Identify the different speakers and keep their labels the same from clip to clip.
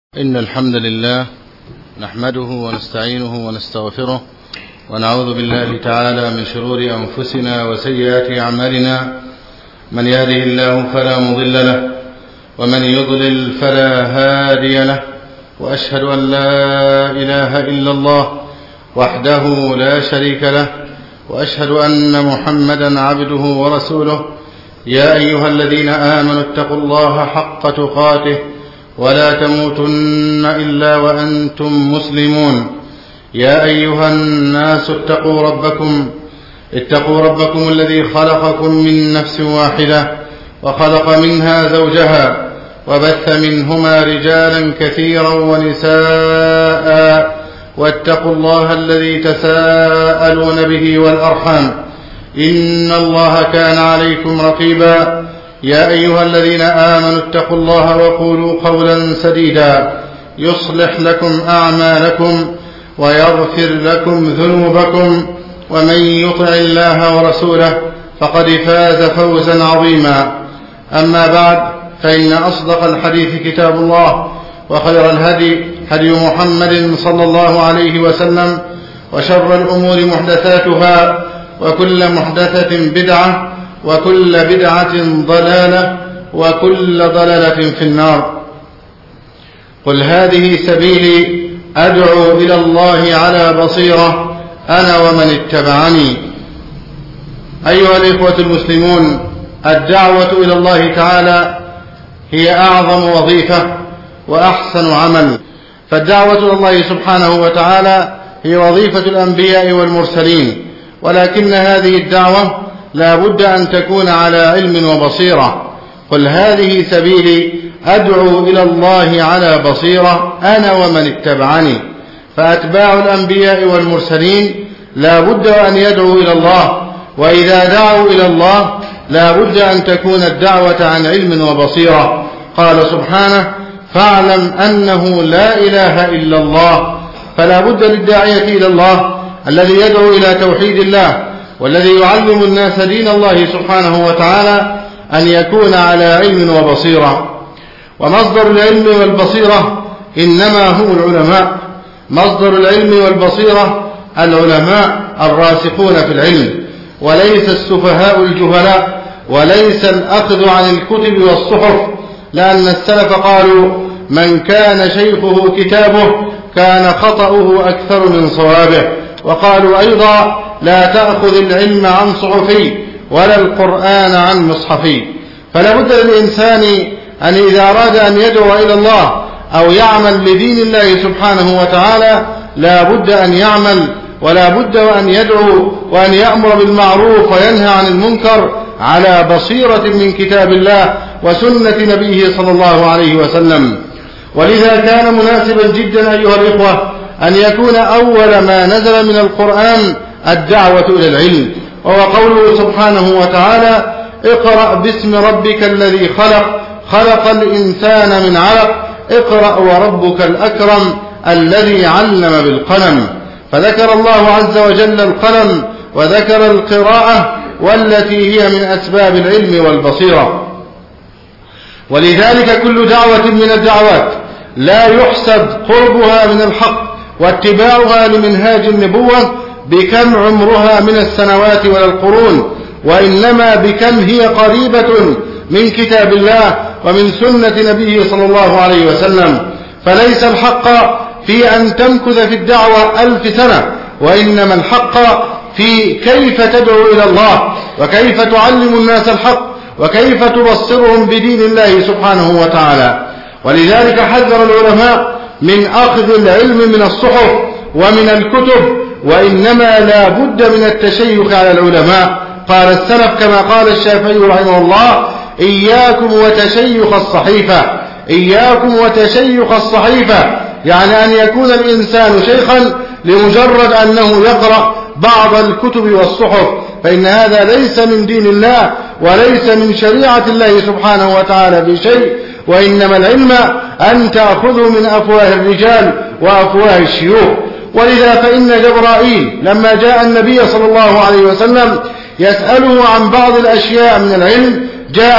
Speaker 1: إن الحمد لله نحمده ونستعينه ونستغفره ونعوذ بالله تعالى من شرور أنفسنا وسيئات أعمالنا. من يهده الله فلا مضل له ومن يضلل فلا هادي له، وأشهد أن لا إله إلا الله وحده لا شريك له، وأشهد أن محمدا عبده ورسوله. يا أيها الذين آمنوا اتقوا الله حق تقاته ولا تموتن إلا وأنتم مسلمون. يا أيها الناس اتقوا ربكم الذي خلقكم من نفس واحدة وخلق منها زوجها وبث منهما رجالا كثيرا ونساء، واتقوا الله الذي تساءلون به والأرحام إن الله كان عليكم رقيبا. يا أيها الذين آمنوا اتقوا الله وقولوا قولا سديدا يصلح لكم أعمالكم ويغفر لكم ذنوبكم، ومن يطع الله ورسوله فقد فاز فوزا عظيما. أما بعد، فإن أصدق الحديث كتاب الله، وخير الهدي هدي محمد صلى الله عليه وسلم، وشر الأمور محدثاتها، وكل محدثة بدعة، وكل بدعة ضلالة، وكل ضلالة في النار. قل هذه سبيلي أدعو إلى الله على بصيرة أنا ومن اتبعني. أيها الإخوة المسلمون، الدعوة إلى الله تعالى هي أعظم وظيفة وأحسن عمل، فالدعوة إلى الله سبحانه وتعالى هي وظيفة الأنبياء والمرسلين، ولكن هذه الدعوة لا بد أن تكون على علم وبصيرة. قل هذه سبيلي أدعو إلى الله على بصيرة أنا ومن اتبعني. فأتباع الأنبياء والمرسلين لا بد أن يدعوا إلى الله، وإذا دعوا إلى الله لا بد أن تكون الدعوة عن علم وبصيرة. قال سبحانه: فاعلم أنه لا إله إلا الله. فلا بد للداعية إلى الله الذي يدعو إلى توحيد الله والذي يعلم الناس دين الله سبحانه وتعالى أن يكون على علم وبصيرة. ومصدر العلم والبصيرة إنما هم العلماء. مصدر العلم والبصيرة العلماء الراسخون في العلم، وليس السفهاء الجهلاء، وليس الأخذ عن الكتب والصحف، لأن السلف قالوا: من كان شيخه كتابه كان خطأه أكثر من صوابه. وقالوا أيضا: لا تأخذ العلم عن صحفي ولا القرآن عن مصحفي. فلا بد للإنسان أن إذا أراد أن يدعو إلى الله أو يعمل لدين الله سبحانه وتعالى لا بد أن يعمل، ولا بد أن يدعو وأن يأمر بالمعروف وينهى عن المنكر على بصيرة من كتاب الله وسنة نبيه صلى الله عليه وسلم. ولذا كان مناسبا جدا أيها الإخوة أن يكون أول ما نزل من القرآن الدعوة إلى العلم، وهو قوله سبحانه وتعالى: اقرأ باسم ربك الذي خلق، خلق الإنسان من علق، اقرأ وربك الأكرم الذي علم بالقلم. فذكر الله عز وجل القلم وذكر القراءة، والتي هي من أسباب العلم والبصيرة. ولذلك كل دعوة من الدعوات لا يحسب قربها من الحق واتباعها لمنهاج النبوة بكم عمرها من السنوات ولا القرون، وإنما بكم هي قريبة من كتاب الله ومن سنة نبيه صلى الله عليه وسلم. فليس الحق في أن تمكث في الدعوة 1000 سنة، وإنما الحق في كيف تدعو إلى الله، وكيف تعلم الناس الحق، وكيف تبصرهم بدين الله سبحانه وتعالى. ولذلك حذر العلماء من أخذ العلم من الصحف ومن الكتب، وإنما لا بد من التشيخ على العلماء. قال السلف كما قال الشافعي رحمه الله: إياكم وتشيخ الصحيفة. إياكم وتشيخ الصحيفة، يعني أن يكون الإنسان شيخا لمجرد أنه يقرأ بعض الكتب والصحف، فإن هذا ليس من دين الله وليس من شريعة الله سبحانه وتعالى بشيء، وإنما العلم أن تأخذه من أفواه الرجال وأفواه الشيوخ. ولذا فإن جبرائيل لما جاء النبي صلى الله عليه وسلم يسأله عن بعض الأشياء من العلم، جاء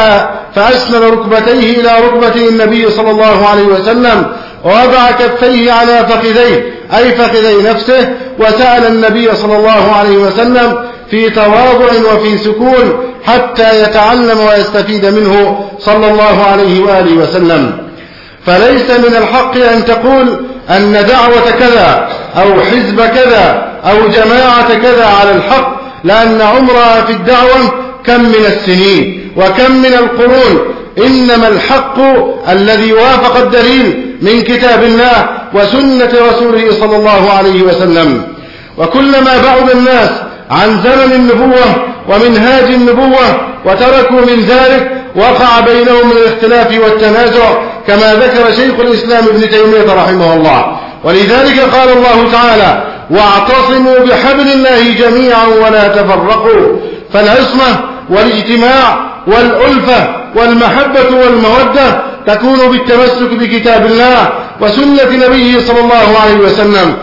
Speaker 1: فأسند ركبتيه إلى ركبتي النبي صلى الله عليه وسلم ووضع كفيه على فخذيه أي فخذي نفسه وسأل النبي صلى الله عليه وسلم في تواضع وفي سكون حتى يتعلم ويستفيد منه صلى الله عليه وآله وسلم. فليس من الحق أن تقول أن دعوة كذا أو حزب كذا أو جماعة كذا على الحق، لأن عمرها في الدعوة كم من السنين وكم من القرون. إنما الحق الذي وافق الدليل من كتاب الله وسنة رسوله صلى الله عليه وسلم. وكلما بعد الناس عن زمن النبوة ومنهاج النبوة وتركوا من ذلك وقع بينهم الاختلاف والتنازع، كما ذكر شيخ الإسلام ابن تيمية رحمه الله. ولذلك قال الله تعالى: واعتصموا بحبل الله جميعا ولا تفرقوا. فالعصمة والاجتماع والألفة والمحبة والمودة تكون بالتمسك بكتاب الله وسنة نبيه صلى الله عليه وسلم.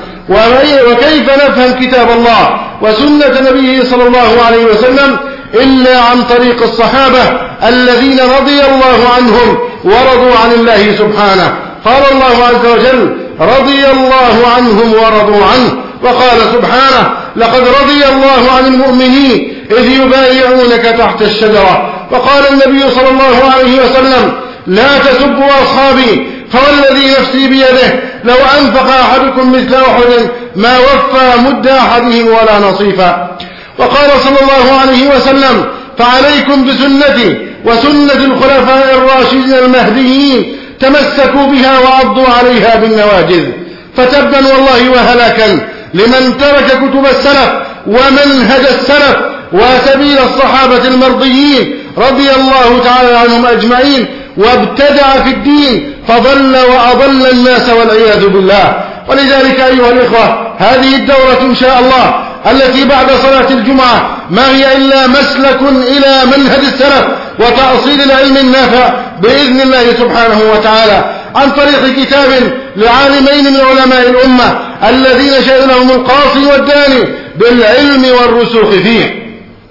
Speaker 1: وكيف نفهم كتاب الله وسنة نبيه صلى الله عليه وسلم إلا عن طريق الصحابة الذين رضي الله عنهم ورضوا عن الله سبحانه. قال الله عز وجل: رضي الله عنهم ورضوا عنه. وقال سبحانه: لقد رضي الله عن المؤمنين إذ يبايعونك تحت الشجرة. وقال النبي صلى الله عليه وسلم: لا تسبوا أصحابي فوالذي نفسي بيده لو أنفق أحدكم مثل أحد ما وفى مد أحدهم ولا نصيفا. وقال صلى الله عليه وسلم: فعليكم بسنتي وسنة الخلفاء الراشدين المهديين تمسكوا بها وعضوا عليها بالنواجذ. فتبا والله وهلاكا لمن ترك كتب السلف ومنهج السلف وسبيل الصحابة المرضيين رضي الله تعالى عنهم أجمعين وابتدع في الدين فضل وأضل الناس والعياذ بالله. ولذلك أيها الإخوة، هذه الدورة إن شاء الله التي بعد صلاة الجمعة ما هي إلا مسلك إلى منهج السلف وتأصيل العلم النافع بإذن الله سبحانه وتعالى عن طريق كتاب لعالمين من علماء الأمة الذين شهد لهم القاصي والداني بالعلم والرسوخ فيه.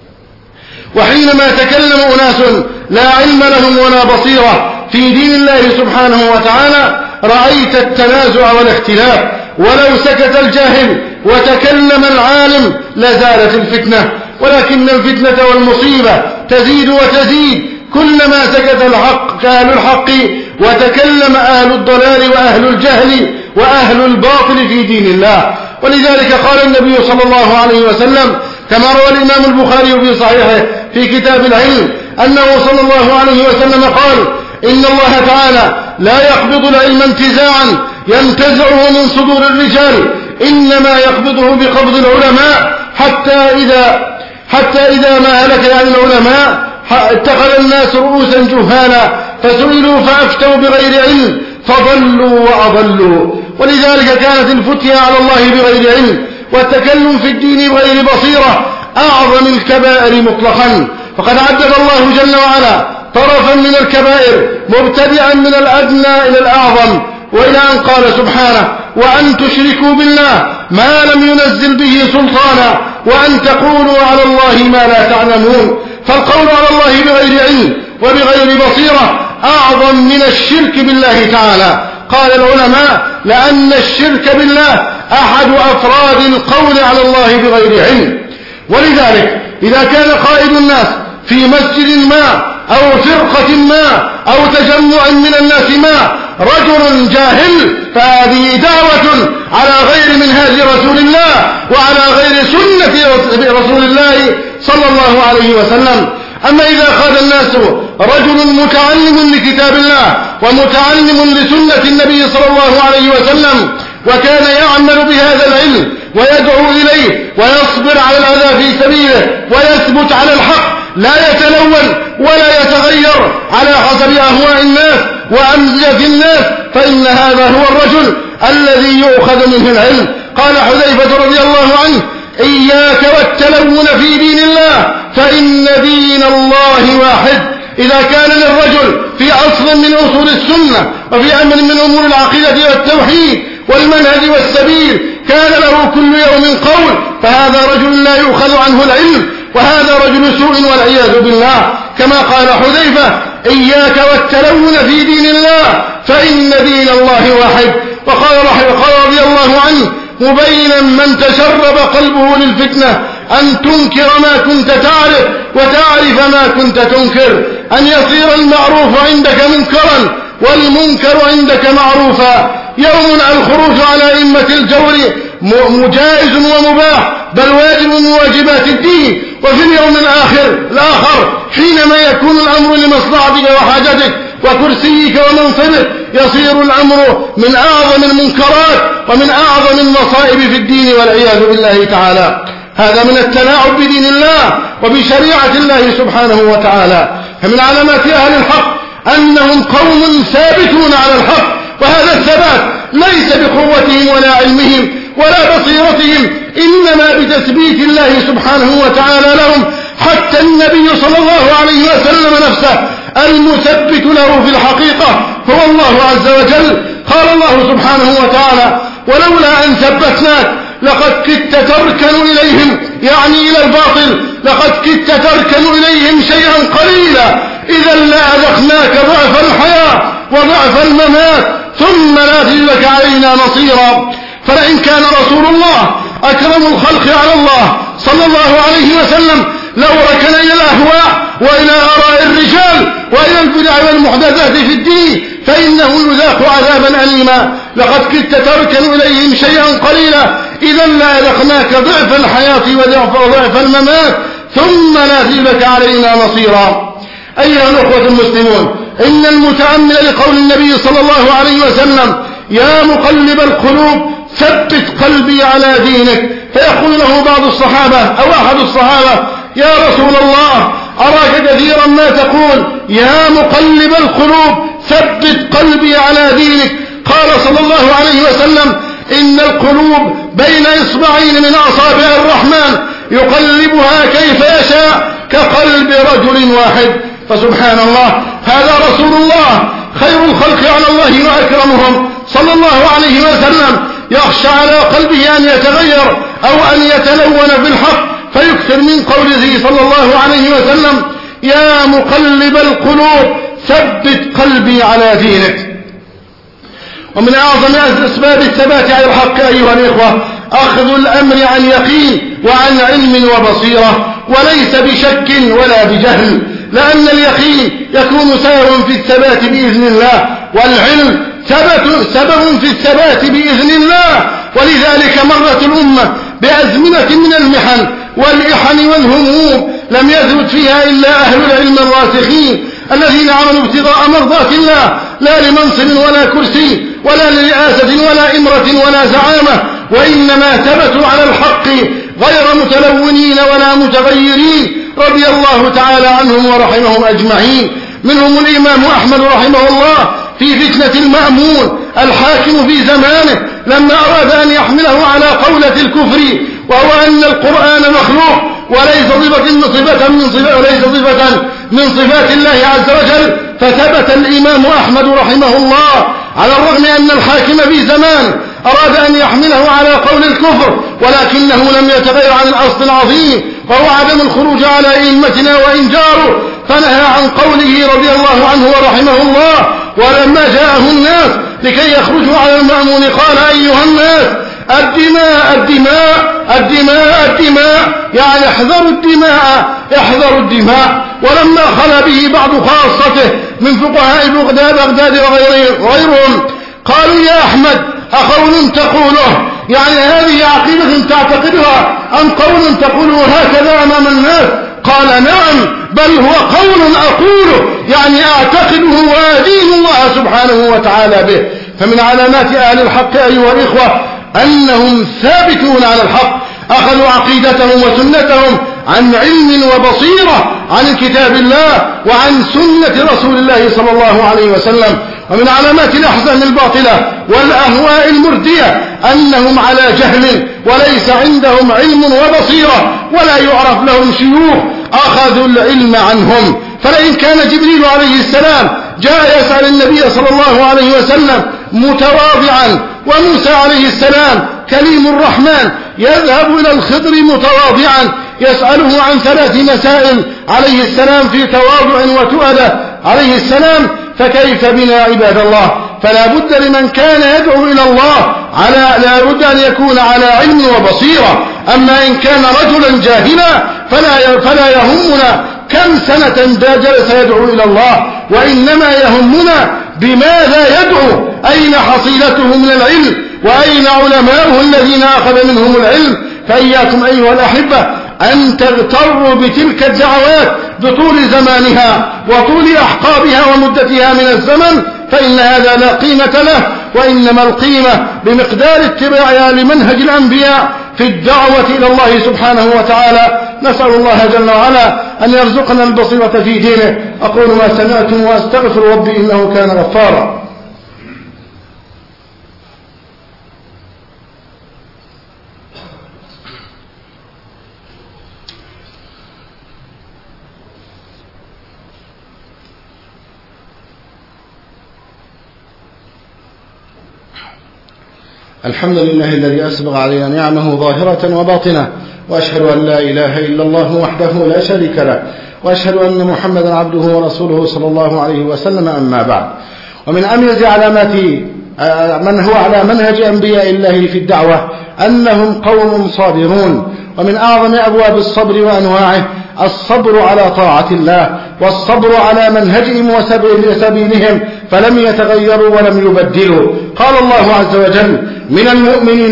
Speaker 1: وحينما تكلم أناس لا علم لهم ولا بصيرة في دين الله سبحانه وتعالى رأيت التنازع والاختلاف. ولو سكت الجاهل وتكلم العالم لزالت الفتنة، ولكن الفتنة والمصيبة تزيد وتزيد كلما سكت الحق أهل الحق وتكلم أهل الضلال وأهل الجهل وأهل الباطل في دين الله. ولذلك قال النبي صلى الله عليه وسلم كما روى الإمام البخاري في صحيحه في كتاب العلم أنه صلى الله عليه وسلم قال: إن الله تعالى لا يقبض العلم انتزاعا ينتزعه من صدور الرجال، إنما يقبضه بقبض العلماء حتى إذا ما هلك يعني العلماء اتخذ الناس رؤوسا جهالا فسئلوا فأفتوا بغير علم فضلوا وأضلوا. ولذلك كانت الفتية على الله بغير علم والتكلم في الدين بغير بصيرة أعظم الكبائر مطلقا. فقد عدد الله جل وعلا طرفا من الكبائر مبتدئا من الأدنى إلى الأعظم، وإلى أن قال سبحانه: وأن تشركوا بالله ما لم ينزل به سلطانا وأن تقولوا على الله ما لا تعلمون. فالقول على الله بغير علم وبغير بصيرة أعظم من الشرك بالله تعالى. قال العلماء: لأن الشرك بالله أحد أفراد القول على الله بغير علم. ولذلك إذا كان قائد الناس في مسجد ما أو فرقة ما أو تجمع من الناس ما رجل جاهل فهذه دعوة على غير منهاج رسول الله وعلى غير سنة رسول الله صلى الله عليه وسلم. أما إذا قال الناس رجل متعلم لكتاب الله ومتعلم لسنة النبي صلى الله عليه وسلم وكان يعمل بهذا العلم ويدعو إليه ويصبر على الأذى في سبيله ويثبت على الحق لا يتلون ولا يتغير على حسب أهواء الناس وأمزجة الناس، فإن هذا هو الرجل الذي يؤخذ منه العلم. قال حذيفة رضي الله عنه: إياك والتلون في دين الله فإن دين الله واحد. إذا كان للرجل في أصل من أصول السنة وفي أمر من أمور العقيدة والتوحيد والمنهج والسبيل كان له كل يوم قول، فهذا رجل لا يؤخذ عنه العلم وهذا رجل سوء والعياذ بالله. كما قال حذيفة: إياك والتلون في دين الله فإن دين الله واحد. وقال رضي الله عنه مبينا من تشرب قلبه للفتنة أن تنكر ما كنت تعرف وتعرف ما كنت تنكر، أن يصير المعروف عندك منكرا والمنكر عندك معروفا. يوم الخروج على أئمة الجور مجائز ومباح بل واجب من واجبات الدين. وفي اليوم الآخر حينما يكون الأمر لمصلحتك وحاجتك وكرسيك ومنصبك يصير الأمر من أعظم المنكرات ومن أعظم المصائب في الدين والعياذ بالله تعالى. هذا من التلاعب بدين الله وبشريعة الله سبحانه وتعالى. فمن علامات أهل الحق أنهم قوم ثابتون على الحق، وهذا الثبات ليس بقوتهم ولا علمهم ولا بصيرتهم، إنما بتثبيت الله سبحانه وتعالى لهم. حتى النبي صلى الله عليه وسلم نفسه المثبت له في الحقيقة هو الله عز وجل. قال الله سبحانه وتعالى ولولا أن ثبتناك لقد كدت تركن إليهم، يعني إلى الباطل، لقد كدت تركن إليهم شيئا قليلا إذا لأذقناك ضعف الحياة وضعف الممات ثم لا تجد علينا نصيرا. فلئن كان رسول الله أكرم الخلق على الله صلى الله عليه وسلم لو ركن إلى الأهواء وإلى آراء الرجال وإلى البدع والمحدثات في الدين فإنه يذاق عذابا أليما. لقد كدت تركن إليهم شيئا قليلا إذا لأذقناك ضعف الحياة وضعف الممات ثم لا تجد علينا نصيرا. أيها الأخوة المسلمون، إن المتأمل لقول النبي صلى الله عليه وسلم يا مقلب القلوب ثبت قلبي على دينك، فيقول له بعض الصحابة أو أحد الصحابة يا رسول الله أراك كثيرا ما تقول يا مقلب القلوب ثبت قلبي على دينك. قال صلى الله عليه وسلم إن القلوب بين إصبعين من أصابع الرحمن يقلبها كيف يشاء كقلب رجل واحد. فسبحان الله، هذا رسول الله خير الخلق على الله وأكرمهم صلى الله عليه وسلم يخشى على قلبه أن يتغير أو أن يتلون بالحق فيكثر من قوله صلى الله عليه وسلم يا مقلب القلوب ثبت قلبي على دينك. ومن أعظم أسباب الثبات على الحق أيها الإخوة أخذ الأمر عن يقين وعن علم وبصيرة وليس بشك ولا بجهل، لأن اليقين يكون سببا في الثبات بإذن الله، والعلم سبب في الثبات بإذن الله. ولذلك مرت الأمة بأزمنة من المحن والإحن والهموم لم يثبت فيها إلا أهل العلم الراسخين الذين عملوا ابتغاء مرضات الله لا لمنصب ولا كرسي ولا لرئاسة ولا إمرة ولا زعامة، وإنما ثبتوا على الحق غير متلونين ولا متغيرين رضي الله تعالى عنهم ورحمهم أجمعين. منهم الإمام أحمد رحمه الله في فتنة المأمون الحاكم في زمانه لما أراد أن يحمله على قولة الكفر وهو أن القرآن مخلوق وليس صفة من صفات الله عز وجل، فثبت الإمام أحمد رحمه الله على الرغم أن الحاكم في زمان أراد أن يحمله على قول الكفر ولكنه لم يتغير عن الأصل العظيم وهو عدم الخروج على أئمتنا وإنجاره، فنهى عن قوله رضي الله عنه ورحمه الله. ولما جاءه الناس لكي يخرجوا على المأمون قال أيها الناس الدماء الدماء الدماء الدماء، يعني احذروا الدماء. ولما خلا به بعض خاصته من فقهاء بغداد وغيرهم قالوا يا أحمد أقول تقوله، يعني هذه عقيدة تعتقدها أم قول تقوله هكذا أمام الناس؟ قال نعم بل هو قول أقوله، يعني أعتقده وأدين الله سبحانه وتعالى به. فمن علامات أهل الحق أيها الإخوة أنهم ثابتون على الحق، أخذوا عقيدتهم وسنتهم عن علم وبصيرة عن كتاب الله وعن سنة رسول الله صلى الله عليه وسلم. ومن علامات الأحزان الباطلة والأهواء المردية أنهم على جهل وليس عندهم علم وبصيرة ولا يعرف لهم شيوخ أخذوا العلم عنهم. فلئن كان جبريل عليه السلام جاء يسأل النبي صلى الله عليه وسلم متواضعا، وموسى عليه السلام كليم الرحمن يذهب إلى الخضر متواضعا يسأله عن 3 مسائل عليه السلام في تواضع وتؤدة عليه السلام، فكيف بنا عباد الله؟ فلا بد لمن كان يدعو إلى الله لا بد أن يكون على علم وبصيرة. أما إن كان رجلا جاهلا فلا يهمنا كم سنة جلس يدعو إلى الله، وإنما يهمنا بماذا يدعو، أين حصيلته من العلم، وأين علماؤه الذين أخذ منهم العلم. فإياكم أيها الأحبة أن تغتروا بتلك الدعوات بطول زمانها وطول أحقابها ومدتها من الزمن، فإن هذا لا قيمة له، وإنما القيمة بمقدار اتباعها لمنهج الأنبياء في الدعوة إلى الله سبحانه وتعالى. نسأل الله جل وعلا أن يرزقنا البصيرة في دينه. أقول ما سمعتم وأستغفر ربي إنه كان غفارا. الحمد لله الذي أسبغ علينا نعمه ظاهرة وباطنة، وأشهد أن لا إله إلا الله وحده لا شريك له، وأشهد أن محمدا عبده ورسوله صلى الله عليه وسلم. أما بعد، ومن أميز علامات من هو على منهج أنبياء الله في الدعوة أنهم قوم صابرون. ومن أعظم أبواب الصبر وأنواعه الصبر على طاعة الله، والصبر على منهجهم وسبيلهم، فلم يتغيروا ولم يبدلوا. قال الله عز وجل: من المؤمنين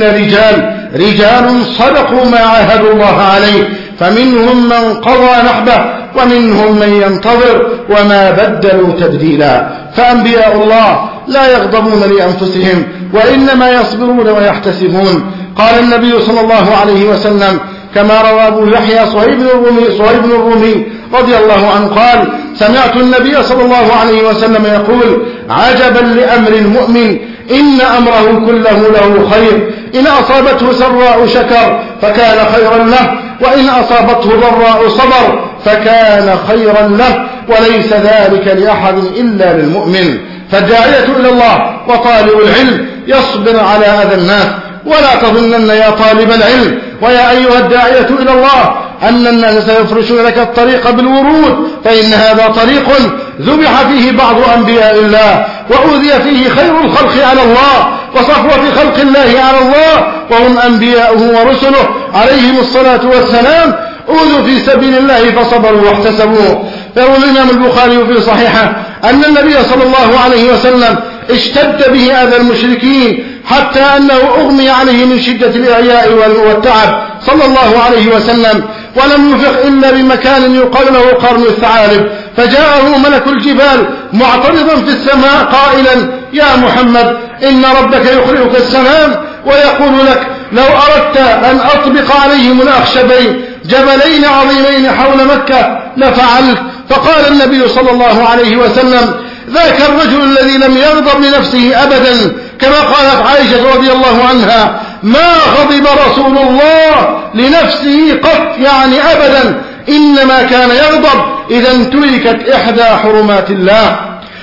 Speaker 1: رجال صدقوا ما عاهدوا الله عليه، فمنهم من قضى نحبه ومنهم من ينتظر وما بدلوا تبديلا. فأنبياء الله لا يغضبون لأنفسهم، وإنما يصبرون ويحتسبون. قال النبي صلى الله عليه وسلم كما روى أبو يحيى صهيب بن الرومي رضي الله عنه قال: سمعت النبي صلى الله عليه وسلم يقول: عجبا لأمر المؤمن، إن أمره كله له خير، إن أصابته سراء شكر فكان خيرا له، وإن أصابته ضراء صبر فكان خيرا له، وليس ذلك لأحد إلا للمؤمن. فالداعية إلى الله وطالب العلم يصبر على أذى الناس. ولا تظنن يا طالب العلم ويا أيها الداعية إلى الله أن الناس سيفرشون لك الطريق بالورود، فإن هذا طريق ذبح فيه بعض أنبياء الله، وأوذي فيه خير الخلق على الله، وصفوة خلق الله على الله، وهم أنبياؤه ورسله عليهم الصلاة والسلام، أوذوا في سبيل الله فصبروا واحتسبوا. يروي الإمام البخاري في صحيحه أن النبي صلى الله عليه وسلم اشتد به أذى المشركين حتى أنه أغمي عليه من شدة الإعياء والتعب صلى الله عليه وسلم، ولم يفق إلا بمكان يقال له قرن الثعالب، فجاءه ملك الجبال معترضا في السماء قائلا: يا محمد، إن ربك يقرئك السلام ويقول لك: لو أردت أن أطبق عليهم الأخشبين جبلين عظيمين حول مكة لفعلت. فقال النبي صلى الله عليه وسلم: ذاك الرجل الذي لم يغضب لنفسه أبدا، كما قالت عائشة رضي الله عنها: ما غضب رسول الله لنفسه قط، يعني أبدا، إنما كان يغضب إذا انتهكت إحدى حرمات الله.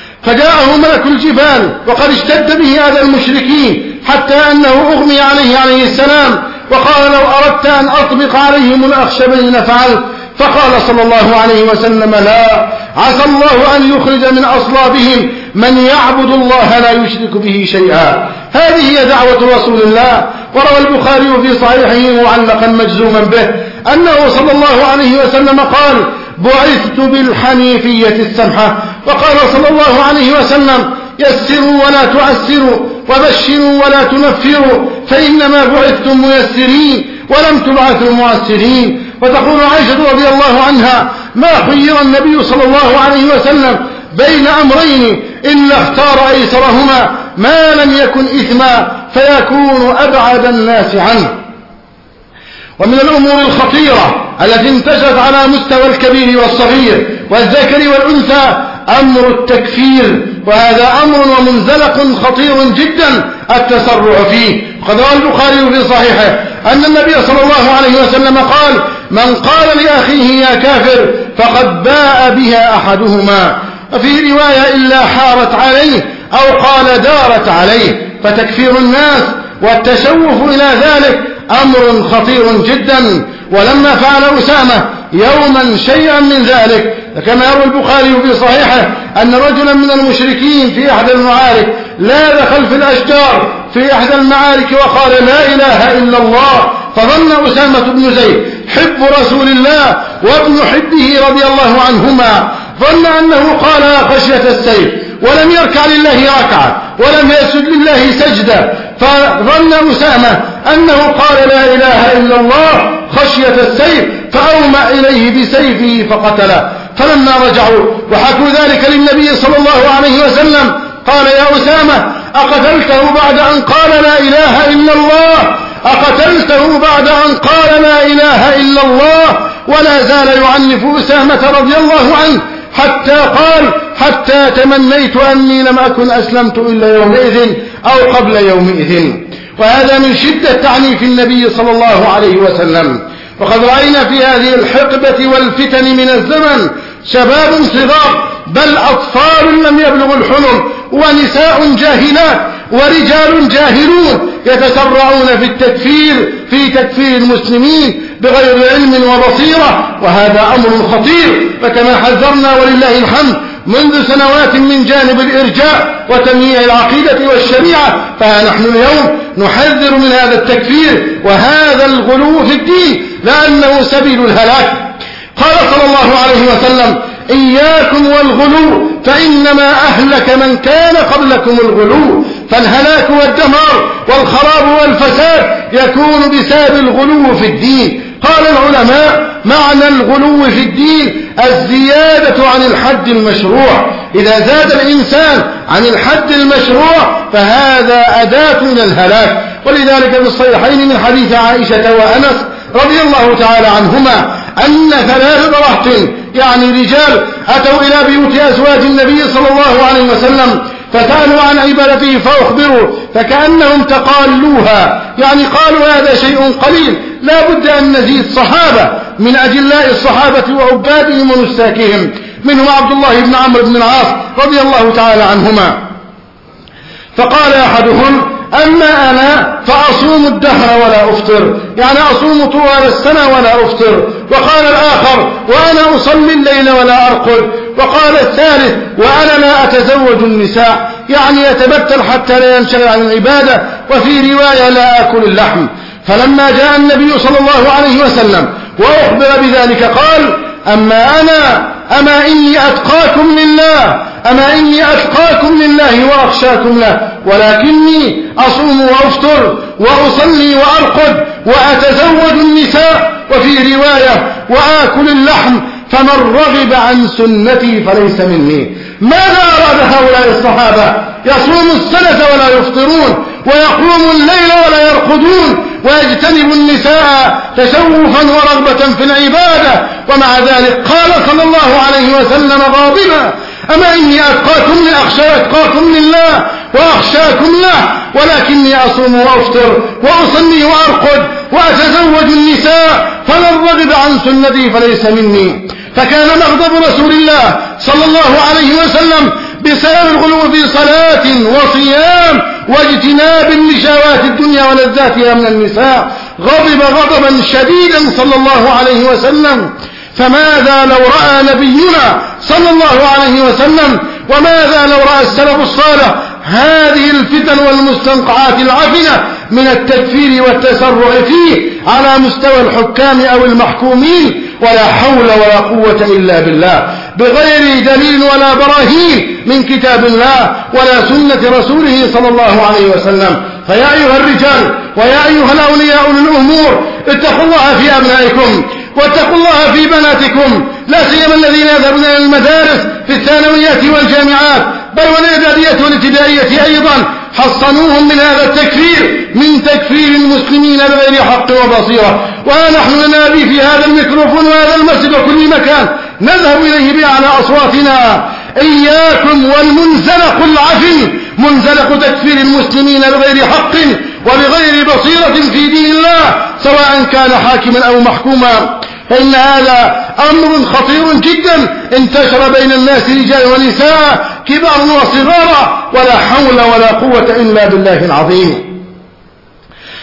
Speaker 1: فجاءه ملك الجبال وقد اشتد به أذى المشركين حتى أنه أغمي عليه السلام، وقال: لو أردت أن أطبق عليهم الأخشبين لفعلت. فقال صلى الله عليه وسلم: لا، عسى الله أن يخرج من أصلابهم من يعبد الله لا يشرك به شيئا. هذه هي دعوة رسول الله. وروى البخاري في صحيحه معلقا مجزوما به أنه صلى الله عليه وسلم قال: بعثت بالحنيفية السمحة. وقال صلى الله عليه وسلم: يسروا ولا تعسروا، وبشروا ولا تنفروا، فإنما بعثتم ميسرين ولم تبعثوا معسرين. وتقول عائشة رضي الله عنها: ما خير النبي صلى الله عليه وسلم بين أمرين إلا اختار أيسرهما ما لم يكن إثما فيكون أبعد الناس عنه. ومن الأمور الخطيرة التي انتشرت على مستوى الكبير والصغير والذكر والأنثى أمر التكفير، وهذا أمر ومنزلق خطير جدا التسرع فيه. وقد روى البخاري في صحيحه أن النبي صلى الله عليه وسلم قال: من قال لأخيه يا كافر فقد باء بها أحدهما. وفي رواية: إلا حارت عليه، أو قال دارت عليه. فتكفير الناس والتشوف إلى ذلك أمر خطير جدا. ولما فعل أسامة يوما شيئا من ذلك كما يروي البخاري في صحيحه أن رجلا من المشركين في أحد المعارك لاذ خلف الأشجار في أحد المعارك وقال لا إله إلا الله، فظن أسامة بن زيد حب رسول الله وابن حبه رضي الله عنهما، ظن أنه قال خشية السيف ولم يركع لله ركعة ولم يسجد لله سجدة، فظن أسامة أنه قال لا إله إلا الله خشية السيف، فأومأ إليه بسيفه فقتله. فلما رجعوا وحكوا ذلك للنبي صلى الله عليه وسلم قال يا أسامة أقتلته بعد أن قال لا إله إلا الله؟ أقتلته بعد أن قال لا إله إلا الله؟ ولا زال يعنف أسامة رضي الله عنه حتى قال حتى تمنيت أني لم أكن أسلمت إلا يومئذ أو قبل يومئذ. وهذا من شدة تعنيف النبي صلى الله عليه وسلم. وقد رأينا في هذه الحقبة والفتن من الزمن شباب صغار بل أطفال لم يبلغوا الحلم ونساء جاهلات ورجال جاهلون يتسرعون في تكفير المسلمين بغير علم وبصيرة، وهذا أمر خطير. فكما حذرنا ولله الحمد منذ سنوات من جانب الإرجاء وتمييع العقيدة والشريعة، فها نحن اليوم نحذر من هذا التكفير وهذا الغلو في الدين لأنه سبيل الهلاك. قال صلى الله عليه وسلم إياكم والغلو فإنما أهلك من كان قبلكم الغلو، فالهلاك والدمار والخراب والفساد يكون بسبب الغلو في الدين. قال العلماء معنى الغلو في الدين الزيادة عن الحد المشروع، إذا زاد الإنسان عن الحد المشروع فهذا أداة إلى الهلاك. ولذلك في الصحيحين من حديث عائشة وأنس رضي الله تعالى عنهما أن 3 رهط يعني رجال أتوا إلى بيوت أزواج النبي صلى الله عليه وسلم فسألوا عن عبادته فأخبروا فكأنهم تقالوها، يعني قالوا هذا شيء قليل لا بد أن نزيد صحابة من أجلاء الصحابة وعبادهم ونساكهم، منهم عبد الله بن عمرو بن العاص رضي الله تعالى عنهما. فقال أحدهم أما أنا فأصوم الدهر ولا أفطر، يعني أصوم طوال السنة ولا أفطر. وقال الآخر وأنا أصلي الليل ولا أرقد. وقال الثالث وأنا لا أتزوج النساء، يعني يتبتل حتى لا ينشغل عن العبادة. وفي رواية لا أكل اللحم. فلما جاء النبي صلى الله عليه وسلم وأخبر بذلك قال أما إني أتقاكم لله وأخشاكم له، ولكني أصوم وأفطر وأصلي وأرقد وأتزوج النساء. وفي رواية وآكل اللحم، فمن رغب عن سنتي فليس مني. ماذا أراد هؤلاء الصحابة؟ يصوم السنة ولا يفطرون، ويقوم الليل ولا يرقدون، ويجتنب النساء تشوفا ورغبة في العبادة، ومع ذلك قال صلى الله عليه وسلم غاضبا أما إني أتقاكم لله وأخشاكم له، ولكني أصوم وأفطر وأصلي وأرقد وأتزوج النساء، فمن رغب عن سنتي فليس مني. فكان مغضب رسول الله صلى الله عليه وسلم بسبب الغلو في صلاة وصيام واجتناب لشهوات الدنيا ولذاتها من النساء، غضب غضبا شديدا صلى الله عليه وسلم. فماذا لو رأى نبينا صلى الله عليه وسلم وماذا لو رأى السلف الصالح هذه الفتن والمستنقعات العفنة من التكفير والتسرع فيه على مستوى الحكام أو المحكومين، ولا حول ولا قوة إلا بالله، بغير دليل ولا براهين من كتاب الله ولا سنة رسوله صلى الله عليه وسلم. فيا أيها الرجال ويا أيها الأولياء الأمور اتقوا الله في أبنائكم واتقوا الله في بناتكم، لا سيما الذين يذهبون إلى المدارس في الثانويات والجامعات بل والإعدادية والابتدائية أيضا. حصنوهم من هذا التكفير، من تكفير المسلمين بغير حق وبصيرة. ونحن ننادي في هذا الميكروفون وهذا المسجد وكل مكان نذهب إليه بأعلى أصواتنا إياكم والمنزلق العفن، منزلق تكفير المسلمين بغير حق وبغير بصيرة في دين الله سواء كان حاكما أو محكوما، فإن هذا أمر خطير جدا انتشر بين الناس رجال ونساء كبار وصغار، ولا حول ولا قوة إلا بالله العظيم.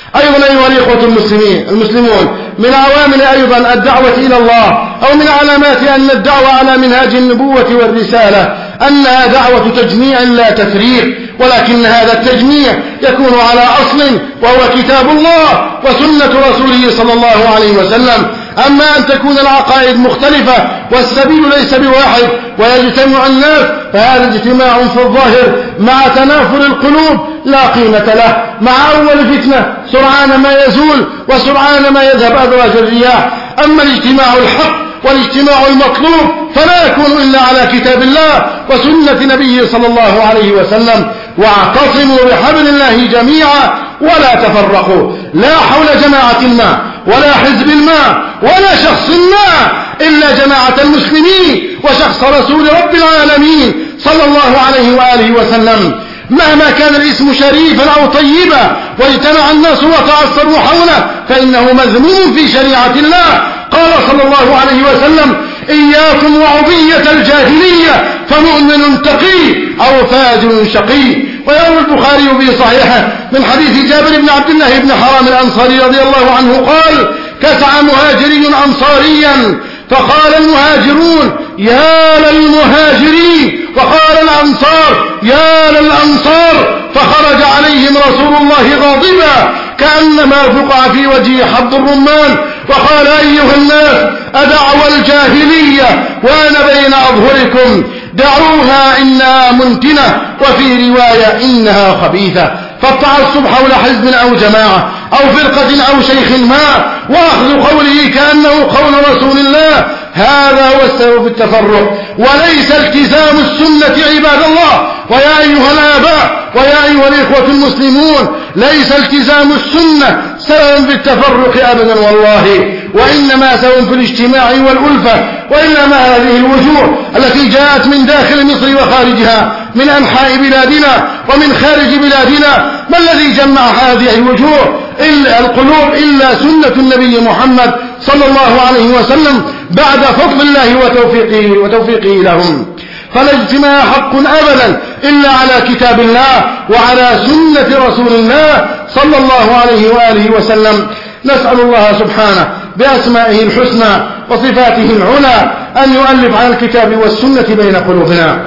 Speaker 2: أيضا أيها الإخوة المسلمون، من عوامل أيضا الدعوة إلى الله أو من علامات أن الدعوة على منهاج النبوة والرسالة أنها دعوة تجميع لا تفريق، ولكن هذا التجميع يكون على أصل وهو كتاب الله وسنة رسوله صلى الله عليه وسلم. أما أن تكون العقائد مختلفة والسبيل ليس بواحد ويجتمع الناس، فهذا اجتماع في الظاهر مع تنافر القلوب لا قيمة له، مع أول فتنة سرعان ما يزول وسرعان ما يذهب أدراج الرياح. أما الاجتماع الحق والاجتماع المطلوب فلا يكون إلا على كتاب الله وسنة نبيه صلى الله عليه وسلم. واعتصموا بحبل الله جميعا ولا تفرقوا، لا حول جماعة ما ولا حزب ما ولا شخص ما إلا جماعة المسلمين وشخص رسول رب العالمين صلى الله عليه وآله وسلم. مهما كان الاسم شريفا أو طيبا واجتمع الناس وتعصروا حوله فإنه مذموم في شريعة الله. قال صلى الله عليه وسلم: إياكم وعضية الجاهلية فمؤمن تقي أو فاجر شقي. ويروي البخاري في صحيحه من حديث جابر بن عبد الله بن حرام الأنصاري رضي الله عنه قال: كسع مهاجري أنصاريا فقال المهاجرون: يا للمهاجرين، وقال الأنصار: يا للأنصار، فخرج عليهم رسول الله غاضبا كأنما فقع في وجهه حب الرمان وقال: أيها الناس، أدعوى الجاهلية وأنا بين أظهركم، دعوها إنها منتنة، وفي رواية إنها خبيثة. فالتعصب حول حزب أو جماعة أو فرقة أو شيخ ما وأخذ قوله كأنه قول رسول الله، هذا هو السبب في التفرق وليس التزام السنة عباد الله. ويا أيها الآباء ويا أيها الإخوة المسلمون، ليس التزام السنة سببا في التفرق أبدا والله، وإنما سبب في الاجتماع والألفة. وإنما هذه الوجوه التي جاءت من داخل مصر وخارجها من أنحاء بلادنا ومن خارج بلادنا، ما الذي جمع هذه الوجوه إلا القلوب إلا سنة النبي محمد صلى الله عليه وسلم بعد فضل الله وتوفيقه لهم. فلا اجتماع حق أبدا إلا على كتاب الله وعلى سنة رسول الله صلى الله عليه وآله وسلم. نسأل الله سبحانه بأسمائه الحسنى وصفاته العلى أن يؤلف على الكتاب والسنة بين قلوبنا.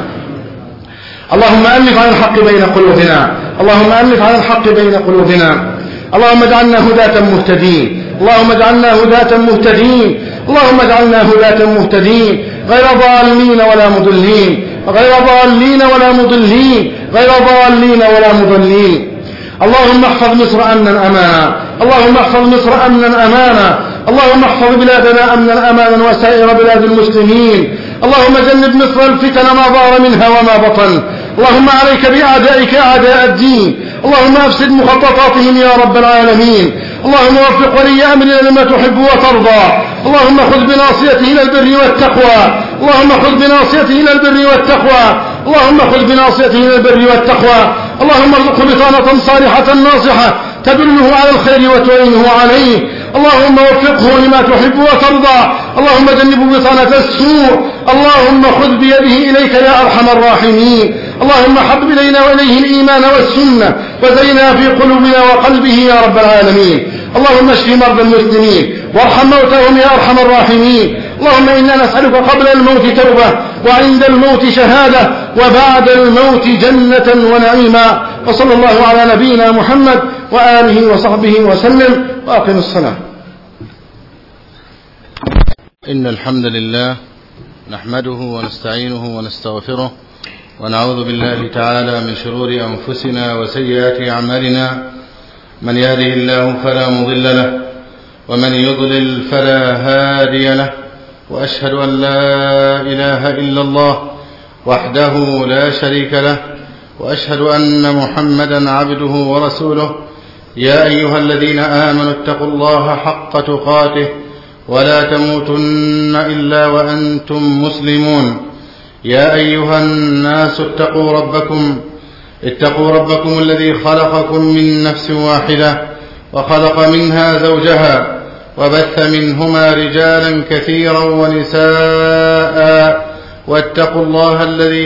Speaker 2: اللهم ألف على الحق بين قلوبنا، اللهم ألف على الحق بين قلوبنا. اللهم اجعلنا هداة مهتدين، اللهم اجعلنا هداة مهتدين، اللهم اجعلنا هداة مهتدين، غير ضالين ولا مضلين، غير ضالين ولا مضلين، غير ضالين ولا مضلين. اللهم احفظ مصر أمنا أمانا، اللهم احفظ مصر أمنا أمانا، اللهم احفظ بلادنا أمنا أمانا وسائر بلاد المسلمين. اللهم جنب مصر الفتن ما ظهر منها وما بطن. اللهم عليك بأعدائك أعداء الدين، اللهم أفسد مخططاتهم يا رب العالمين. اللهم وفق ولي أمرنا لما تحب وترضى. اللهم خذ بناصيته إلى البر والتقوى، اللهم خذ بناصيته إلى البر والتقوى، اللهم خذ بناصيته إلى البر والتقوى. اللهم ارزقه بطانة صالحة ناصحة تدله على الخير وتعينه عليه. اللهم وفقه لما تحب وترضى. اللهم جنبه بطانة السوء. اللهم خذ بيده إليك يا أرحم الراحمين. اللهم حبب إلينا وإليه الإيمان والسنة وزينا في قلوبنا وقلبه يا رب العالمين. اللهم اشف مرضى المسلمين وارحم موتهم يا أرحم الراحمين. اللهم إنا نسألك قبل الموت توبة وعند الموت شهادة وبعد الموت جنة ونعيما. وصلى الله على نبينا محمد وآله وصحبه وسلم، وأقم الصلاة.
Speaker 1: إن الحمد لله نحمده ونستعينه ونستغفره ونعوذ بالله تعالى من شرور أنفسنا وسيئات أعمالنا. من يهده الله فلا مضل له ومن يضلل فلا هادي له، وأشهد أن لا إله إلا الله وحده لا شريك له، وأشهد أن محمدا عبده ورسوله. يا أيها الذين آمنوا اتقوا الله حق تقاته ولا تموتن إلا وأنتم مسلمون. يا أيها الناس اتقوا ربكم الذي خلقكم من نفس واحدة وخلق منها زوجها وبث منهما رجالا كثيرا ونساء، واتقوا الله الذي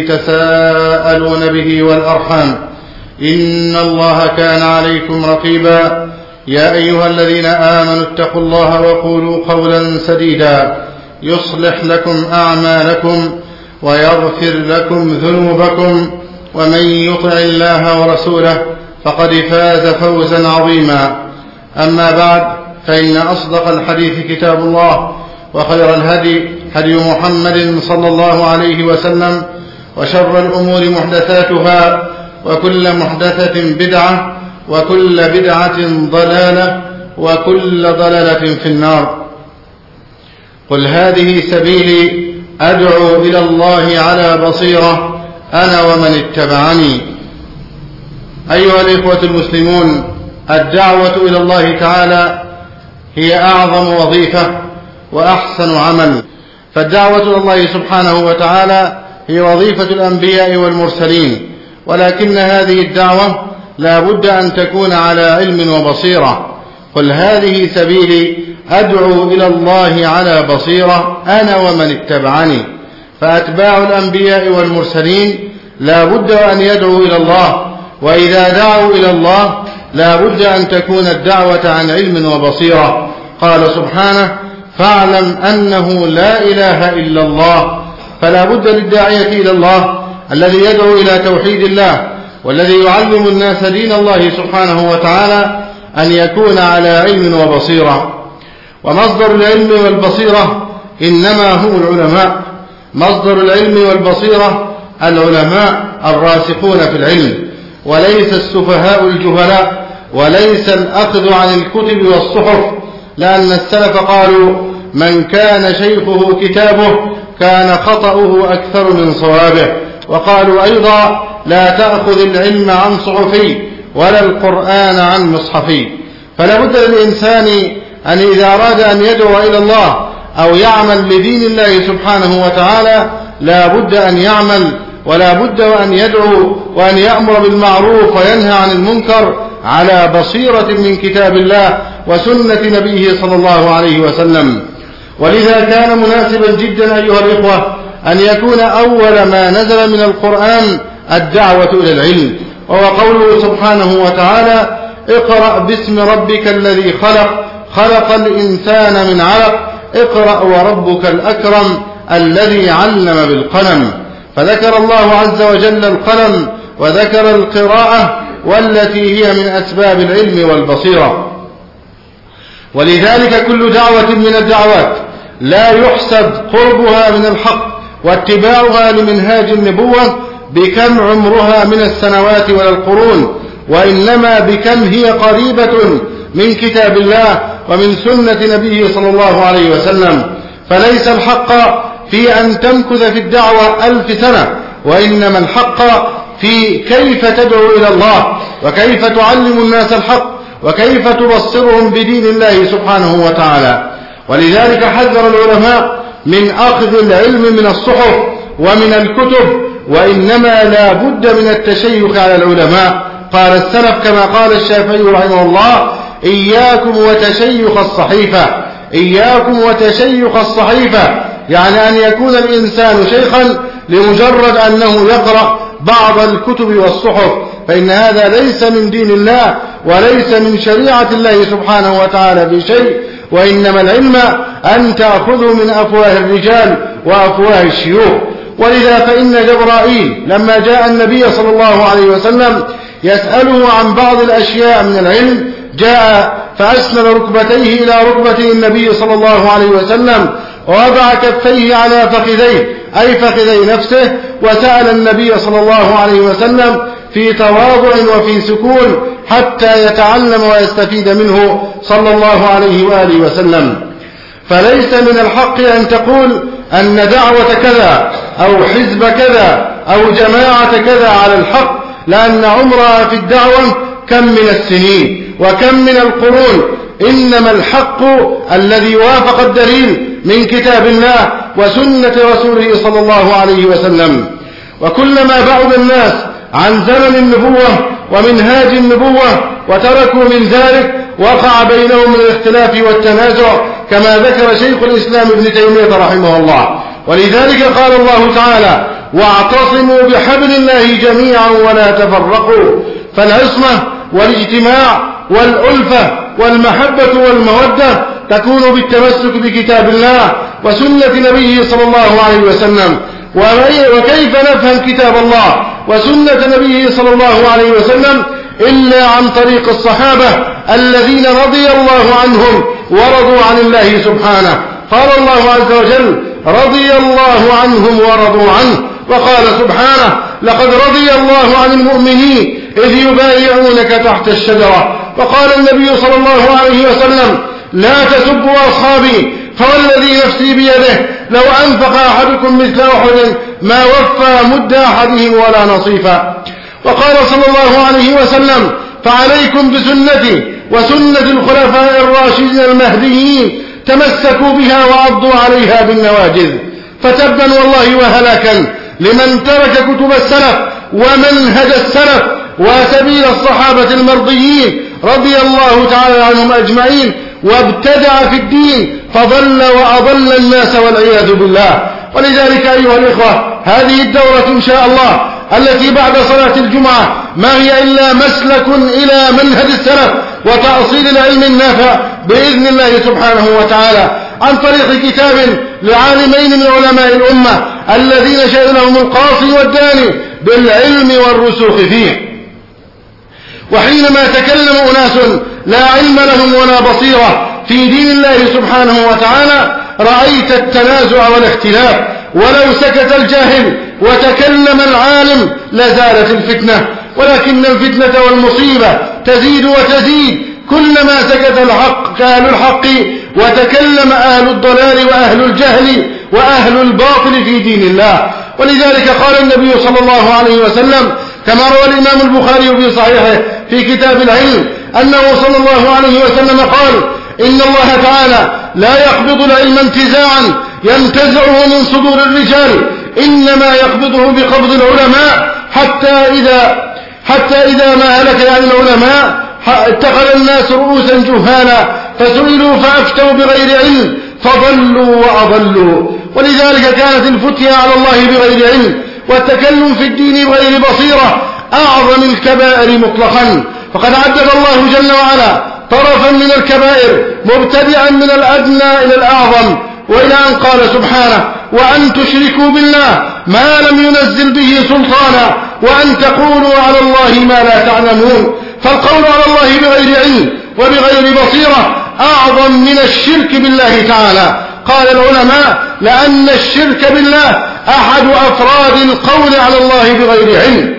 Speaker 1: تساءلون به والأرحام إن الله كان عليكم رقيبا. يا أيها الذين آمنوا اتقوا الله وقولوا قولا سديدا يصلح لكم أعمالكم ويغفر لكم ذنوبكم ومن يطع الله ورسوله فقد فاز فوزا عظيما. أما بعد، فإن أصدق الحديث كتاب الله، وخير الهدي هدي محمد صلى الله عليه وسلم، وشر الأمور محدثاتها، وكل محدثة بدعة، وكل بدعة ضلالة، وكل ضلالة في النار. قل هذه سبيلي أدعو إلى الله على بصيرة أنا ومن اتبعني. أيها الإخوة المسلمون، الدعوة إلى الله تعالى هي أعظم وظيفة وأحسن عمل، فالدعوة إلى الله سبحانه وتعالى هي وظيفة الأنبياء والمرسلين، ولكن هذه الدعوة لا بد أن تكون على علم وبصيرة. قل هذه سبيلي أدعو إلى الله على بصيرة أنا ومن اتبعني. فأتباع الأنبياء والمرسلين لا بد أن يدعوا إلى الله، وإذا دعوا إلى الله لا بد أن تكون الدعوة عن علم وبصيرة. قال سبحانه: فاعلم أنه لا إله إلا الله. فلا بد للداعية إلى الله الذي يدعو إلى توحيد الله والذي يعلم الناس دين الله سبحانه وتعالى أن يكون على علم وبصيرة. ومصدر العلم والبصيرة إنما هم العلماء. مصدر العلم والبصيرة العلماء الراسخون في العلم، وليس السفهاء الجهلاء، وليس الأخذ عن الكتب والصحف، لأن السلف قالوا: من كان شيخه كتابه كان خطأه أكثر من صوابه. وقالوا أيضا: لا تأخذ العلم عن صحفي ولا القرآن عن مصحفي. فلا بد للإنسان أن إذا أراد أن يدعو إلى الله أو يعمل لدين الله سبحانه وتعالى لا بد أن يعمل، ولا بد أن يدعو وأن يأمر بالمعروف وينهى عن المنكر على بصيرة من كتاب الله وسنة نبيه صلى الله عليه وسلم. ولذا كان مناسبا جدا أيها الإخوة أن يكون أول ما نزل من القرآن الدعوة إلى العلم، وهو قوله سبحانه وتعالى: اقرأ باسم ربك الذي خلق، خلق الإنسان من علق، اقرأ وربك الأكرم الذي علم بالقلم. فذكر الله عز وجل القلم وذكر القراءة، والتي هي من أسباب العلم والبصيرة. ولذلك كل دعوة من الدعوات لا يحسب قربها من الحق واتباعها لمنهاج النبوة بكم عمرها من السنوات ولا القرون، وإنما بكم هي قريبة من كتاب الله ومن سنة نبيه صلى الله عليه وسلم. فليس الحق في أن تمكث في الدعوة 1000 سنة، وإنما الحق في كيف تدعو إلى الله، وكيف تعلم الناس الحق، وكيف تبصرهم بدين الله سبحانه وتعالى. ولذلك حذر العلماء من أخذ العلم من الصحف ومن الكتب، وإنما لا بد من التشيخ على العلماء. قال السلف كما قال الشافعي رحمه الله: إياكم وتشيخ الصحيفة. إياكم وتشيخ الصحيفة، يعني أن يكون الإنسان شيخا لمجرد أنه يقرأ بعض الكتب والصحف، فإن هذا ليس من دين الله وليس من شريعة الله سبحانه وتعالى بشيء، وإنما العلم أن تأخذه من أفواه الرجال وأفواه الشيوخ. ولذا فإن جبرائيل لما جاء النبي صلى الله عليه وسلم يسأله عن بعض الأشياء من العلم، جاء فأسند ركبتيه إلى ركبته النبي صلى الله عليه وسلم، ووضع كفيه على فخذيه أي فخذي نفسه، وسأل النبي صلى الله عليه وسلم في تواضع وفي سكون حتى يتعلم ويستفيد منه صلى الله عليه وآله وسلم. فليس من الحق أن تقول أن دعوة كذا أو حزب كذا أو جماعة كذا على الحق، لأن عمرها في الدعوة كم من السنين وكم من القرون. إنما الحق الذي وافق الدليل من كتاب الله وسنة رسوله صلى الله عليه وسلم. وكلما بعد الناس عن زمن النبوة ومنهاج النبوة وتركوا من ذلك وقع بينهم الاختلاف والتنازع، كما ذكر شيخ الإسلام ابن تيمية رحمه الله. ولذلك قال الله تعالى: واعتصموا بحبل الله جميعا ولا تفرقوا. فالعصمة والاجتماع
Speaker 2: والألفة والمحبة والمودة تكون بالتمسك بكتاب الله وسنة نبيه صلى الله عليه وسلم. وكيف نفهم كتاب الله وسنة نبيه صلى الله عليه وسلم إلا عن طريق الصحابة الذين رضي الله عنهم ورضوا عن الله سبحانه. قال الله عز وجل: رضي الله عنهم ورضوا عنه. وقال سبحانه: لقد رضي الله عن المؤمنين إذ يبايعونك تحت الشجرة. وقال النبي صلى الله عليه وسلم: لا تسبوا أصحابي فوالذي نفسي بيده لو أنفق أحدكم مثل أحد ما وفى مد أحدهم ولا نصيفا. وقال صلى الله عليه وسلم: فعليكم بسنتي وسنة الخلفاء الراشدين المهديين تمسكوا بها وعضوا عليها بالنواجذ. فتبا والله وهلاكا لمن ترك كتب السلف ومنهج السلف وسبيل الصحابة المرضيين رضي الله تعالى عنهم أجمعين وابتدع في الدين فضل وأضل الناس والعياذ بالله. ولذلك أيها الإخوة، هذه الدورة إن شاء الله التي بعد صلاة الجمعة ما هي إلا مسلك إلى منهج السلف وتأصيل العلم النافع بإذن الله سبحانه وتعالى عن طريق كتاب لعالمين من علماء الأمة الذين شهد لهم القاصي والداني بالعلم والرسوخ فيه. وحينما تكلم أناس لا علم لهم ولا بصيرة في دين الله سبحانه وتعالى رأيت التنازع والاختلاف، ولو سكت الجاهل وتكلم العالم لزالت الفتنة. ولكن الفتنة والمصيبة تزيد وتزيد كلما سكت الحق أهل الحق وتكلم أهل الضلال وأهل الجهل وأهل الباطل في دين الله. ولذلك قال النبي صلى الله عليه وسلم كما روى الإمام البخاري في صحيحه في كتاب العلم أنه صلى الله عليه وسلم قال: إن الله تعالى لا يقبض العلم انتزاعا ينتزعه من صدور الرجال، إنما يقبضه بقبض العلماء حتى إذا ما هلك يعني العلماء اتخذ الناس رؤوسا جهالا فسئلوا فأفتوا بغير علم فضلوا وأضلوا. ولذلك كانت الفتيا على الله بغير علم والتكلم في الدين بغير بصيرة أعظم الكبائر مطلقا. فقد عدد الله جل وعلا طرفا من الكبائر مبتدئا من الأدنى إلى الأعظم، وإلى أن قال سبحانه: وأن تشركوا بالله ما لم ينزل به سلطانا وأن تقولوا على الله ما لا تعلمون. فالقول على الله بغير علم وبغير بصيرة أعظم من الشرك بالله تعالى. قال العلماء: لأن الشرك بالله أحد أفراد القول على الله بغير علم.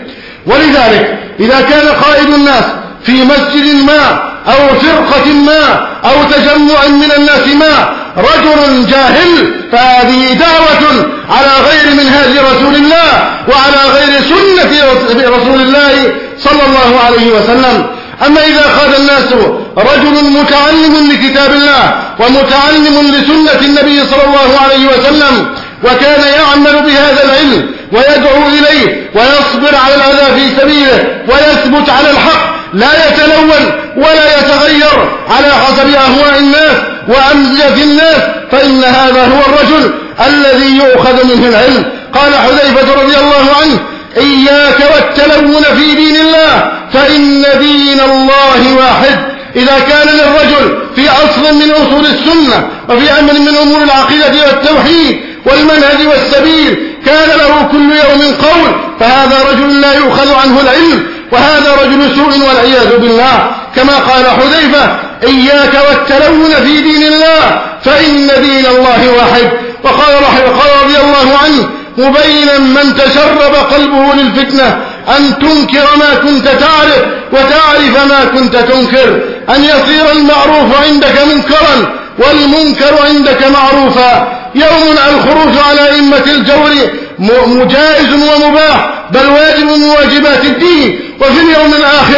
Speaker 2: ولذلك إذا كان قائد الناس في مسجد ما أو فرقة ما أو تجمع من الناس ما رجل جاهل فهذه دعوة على غير منهاج رسول الله وعلى غير سنة رسول الله صلى الله عليه وسلم. أما إذا قاد الناس رجل متعلم لكتاب الله ومتعلم لسنة النبي صلى الله عليه وسلم وكان يعمل بهذا العلم ويدعو إليه ويصبر على الأذى في سبيله ويثبت على الحق لا يتلون ولا يتغير على حسب أهواء الناس وأمزجة الناس، فإن هذا هو الرجل الذي يؤخذ منه العلم. قال حذيفة رضي الله عنه: إياك والتلون في دين الله فإن دين الله واحد. إذا كان للرجل في أصل من أصول السنة وفي أمر من أمور العقيدة والتوحيد والمنهج والسبيل كان له كل يوم قول، فهذا رجل لا يؤخذ عنه العلم وهذا رجل سوء والعياذ بالله. كما قال حذيفة: إياك والتلون في دين الله فإن دين الله واحد. وقال رضي الله عنه مبينا من تشرب قلبه للفتنة أن تنكر ما كنت تعرف وتعرف ما كنت تنكر، أن يصير المعروف عندك منكرا والمنكر عندك معروفا. يوم الخروج على أئمة الجور مجائز ومباح بل واجب من واجبات الدين. وفي اليوم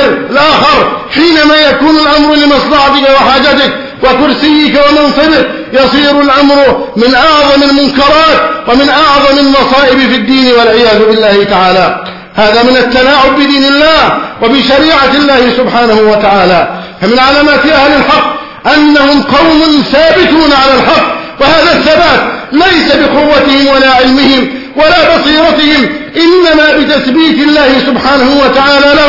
Speaker 2: الآخر حينما يكون الأمر لمصلحتك وحاجتك وكرسيك ومنصبك يصير الأمر من أعظم المنكرات ومن أعظم المصائب في الدين والعياذ بالله تعالى. هذا من التلاعب بدين الله وبشريعة الله سبحانه وتعالى. فمن علامات أهل الحق أنهم قوم ثابتون على الحق، وهذا الثبات ليس بقوتهم ولا علمهم ولا بصيرتهم، إنما بتثبيت الله سبحانه وتعالى لهم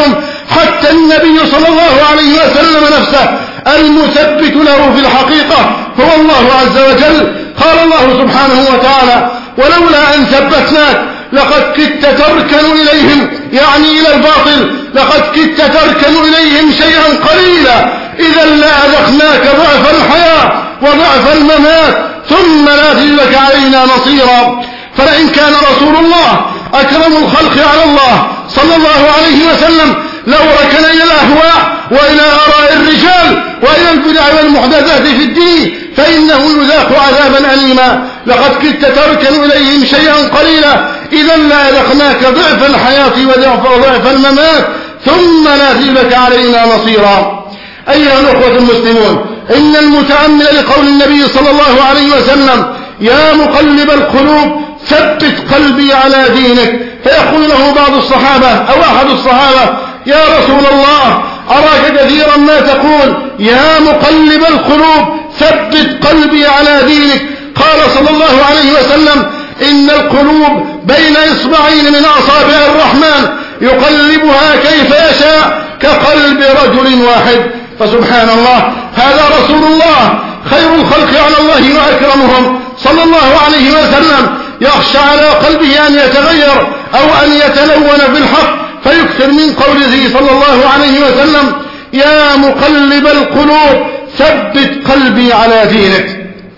Speaker 2: حتى النبي صلى الله عليه وسلم نفسه المثبت له في الحقيقة هو الله عز وجل. قال الله سبحانه وتعالى: ولولا أن ثبتناك لقد كدت تركن إليهم، يعني إلى الباطل، لقد كدت تركن إليهم شيئا قليلا، إذا لأذقناك ضعف الحياة وضعف الممات ثم لا تجد علينا نصيرا. فلئن كان رسول الله أكرم الخلق على الله صلى الله عليه وسلم لو ركن إلى الأهواء وإلى آراء الرجال وإلى البدع والمحدثات في الدين فإنه يذاق عذابا أليما. لقد كدت تركن إليهم شيئا قليلا، إذا لأذقناك ضعف الحياة وضعف الممات ثم لا تجد علينا نصيرا. أيها الأخوة المسلمون، إن المتأمل لقول النبي صلى الله عليه وسلم: يا مقلب القلوب ثبت قلبي على دينك، فيقول له بعض الصحابة أو أحد الصحابة: يا رسول الله أراك كثيرا ما تقول يا مقلب القلوب ثبت قلبي على دينك. قال صلى الله عليه وسلم: إن القلوب بين إصبعين من أصابع الرحمن يقلبها كيف يشاء كقلب رجل واحد. فسبحان الله، هذا رسول الله خير الخلق على الله وأكرمهم صلى الله عليه وسلم يخشى على قلبه أن يتغير أو أن يتلون بالحق، فيكثر من قوله صلى الله عليه وسلم: يا مقلب القلوب ثبت قلبي على دينك.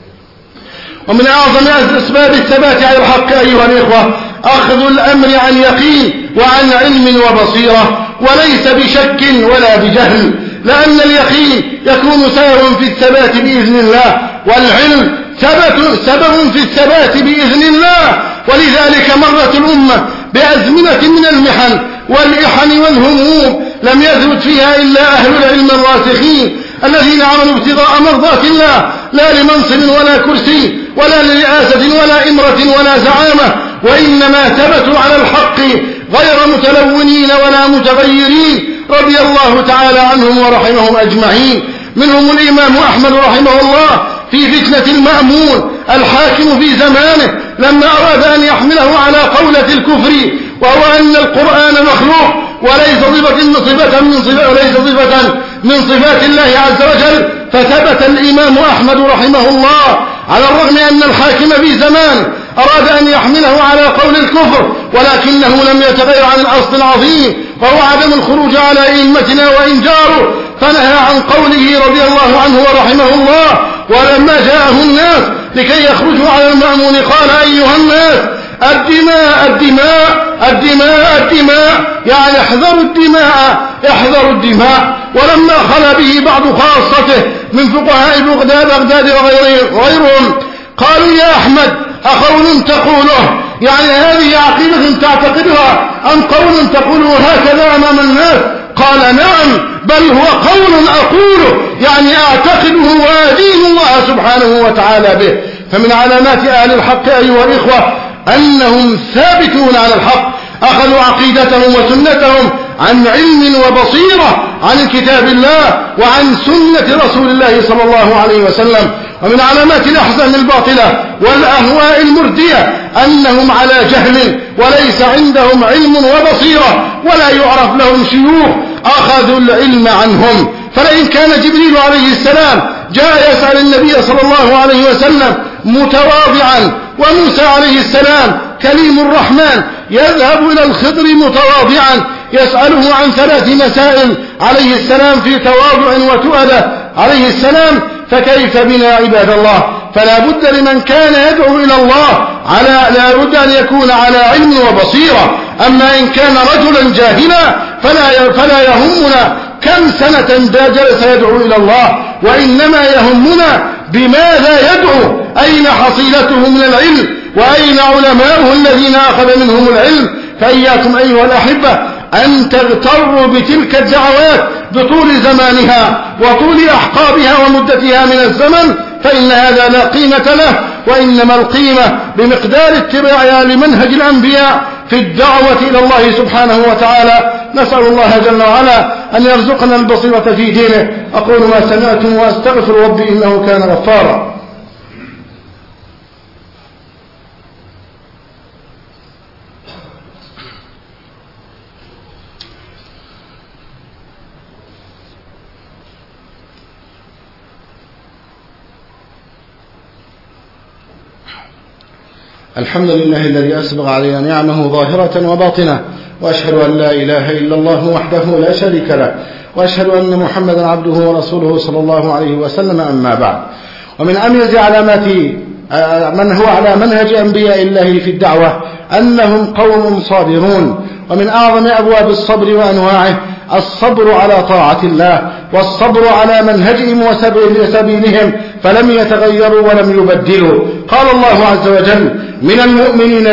Speaker 2: ومن أعظم أسباب الثبات على الحق أيها الإخوة أخذ الأمر عن يقين وعن علم وبصيرة، وليس بشك ولا بجهل، لأن اليقين يكون سببا في الثبات بإذن الله، والعلم سبب في الثبات بإذن الله. ولذلك مرت الأمة بأزمنة من المحن والإحن والهموم لم يثبت فيها إلا أهل العلم الراسخين الذين عملوا ابتغاء مرضات الله، لا لمنصب ولا كرسي ولا لرئاسة ولا إمرة ولا زعامة، وإنما ثبتوا على الحق غير متلونين ولا متغيرين، رضي الله تعالى عنهم ورحمهم أجمعين. منهم الإمام أحمد رحمه الله في فتنة المأمون الحاكم في زمانه لما أراد أن يحمله على قولة الكفر، وهو أن القرآن مخلوق وليس صفة من صفات الله عز وجل. فثبت الإمام أحمد رحمه الله على الرغم أن الحاكم في زمان أراد أن يحمله على قول الكفر، ولكنه لم يتغير عن الأصل العظيم وهو عدم الخروج على أئمتنا وإنكاره، فنهى عن قوله رضي الله عنه ورحمه الله. ولما جاءه الناس لكي يخرجوا على المأمون قال: أيها الناس، الدماء الدماء الدماء الدماء، يعني احذروا الدماء احذروا الدماء. ولما خلا به بعض خاصته من فقهاء بغداد وغيرهم قالوا: يا أحمد، أقول تقوله، يعني هذه عقيدة تعتقدها أم قول تقوله هكذا أمام الناس؟ قال: نعم، بل هو قول أقوله، يعني أعتقده وأدين الله سبحانه وتعالى به. فمن علامات أهل الحق أيها الإخوة أنهم ثابتون على الحق، أخذوا عقيدتهم وسنتهم عن علم وبصيرة عن كتاب الله وعن سنة رسول الله صلى الله عليه وسلم. ومن علامات الأحزان الباطلة والأهواء المردية أنهم على جهل وليس عندهم علم وبصيرة، ولا يعرف لهم شيوخ أخذوا العلم عنهم. فلئن كان جبريل عليه السلام جاء يسأل النبي صلى الله عليه وسلم متواضعا، وموسى عليه السلام كليم الرحمن يذهب إلى الخضر متواضعا يسأله عن 3 مسائل عليه السلام في تواضع وتؤدة عليه السلام، فكيف بنا عباد الله؟ فلا بد لمن كان يدعو إلى الله لا بد أن يكون على علم وبصيرة. أما إن كان رجلا جاهلا فلا يهمنا كم سنة جلس يدعو إلى الله، وإنما يهمنا بماذا يدعو، أين حصيلته من العلم، وأين علماؤه الذين أخذ منهم العلم. فإياكم أيها الأحبة أن تغتروا بتلك الدعوات بطول زمانها وطول أحقابها ومدتها من الزمن، فإن هذا لا قيمة له، وإنما القيمة بمقدار اتباعها لمنهج الأنبياء في الدعوة إلى الله سبحانه وتعالى. نسأل الله جل وعلا أن يرزقنا البصيرة في دينه. أقول ما سمعتم وأستغفر ربي إنه كان غفارا. الحمد لله الذي أسبغ علينا نعمه ظاهرة وباطنة، وأشهد أن لا إله إلا الله وحده لا شريك له، وأشهد أن محمدا عبده ورسوله صلى الله عليه وسلم. أما بعد، ومن أميز علامات من هو على منهج أنبياء الله في الدعوة أنهم قوم صابرون، ومن أعظم أبواب الصبر وأنواعه الصبر على طاعة الله، والصبر على منهجهم وسبيلهم فلم يتغيروا ولم يبدلوا. قال الله عز وجل: من المؤمنين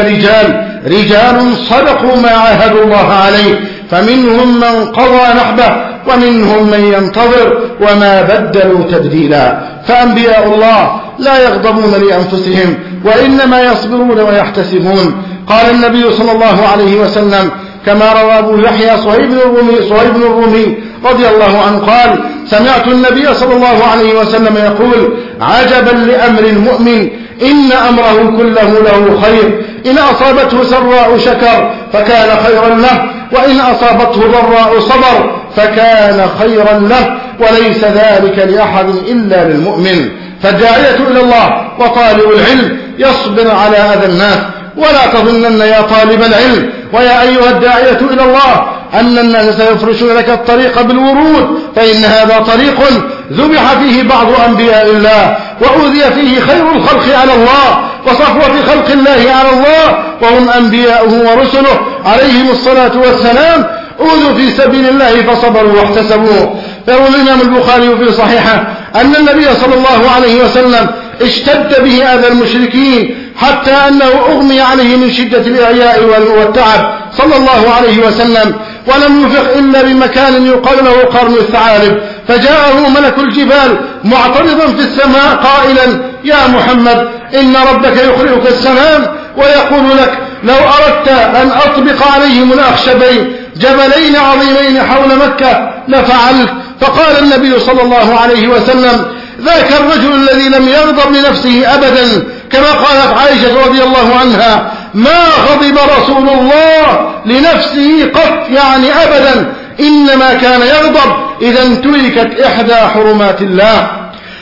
Speaker 2: رجال صدقوا ما عاهدوا الله عليه، فمنهم من قضى نحبه ومنهم من ينتظر وما بدلوا تبديلا. فأنبياء الله لا يغضبون لأنفسهم، وإنما يصبرون ويحتسبون. قال النبي صلى الله عليه وسلم كما روى أبو يحيى صهيب بن الرومي رضي الله عنه قال: سمعت النبي صلى الله عليه وسلم يقول: عجبا لأمر المؤمن، إن أمره كله له خير، إن أصابته سراء شكر فكان خيرا له، وإن أصابته ضراء صبر فكان خيرا له، وليس ذلك لأحد إلا للمؤمن. فالداعية إلى الله وطالب العلم يصبر على أذى الناس، ولا تظنن يا طالب العلم ويا أيها الداعية إلى الله أن الناس سيفرشون لك الطريق بالورود، فإن هذا طريق ذبح فيه بعض أنبياء الله، وأوذي فيه خير الخلق على الله، وصفوة خلق الله على الله، وهم أنبياؤه ورسله عليهم الصلاة والسلام، أوذوا في سبيل الله فصبروا واحتسبوا. فروى الإمام البخاري في صحيحه أن النبي صلى الله عليه وسلم اشتد به أذى المشركين حتى أنه أغمي عليه من شدة الإعياء والتعب صلى الله عليه وسلم، ولم يفق إلا بمكان يقال له قرن الثعالب، فجاءه ملك الجبال معترضا في السماء قائلا: يا محمد، إن ربك يقرئك السلام ويقول لك: لو أردت أن أطبق عليهم الأخشبين جبلين عظيمين حول مكة لفعلت. فقال النبي صلى الله عليه وسلم: ذاك الرجل الذي لم يغضب لنفسه أبدا، كما قالت عائشة رضي الله عنها: ما غضب رسول الله لنفسه قط، يعني أبدا، إنما كان يغضب إذا انتهكت إحدى حرمات الله.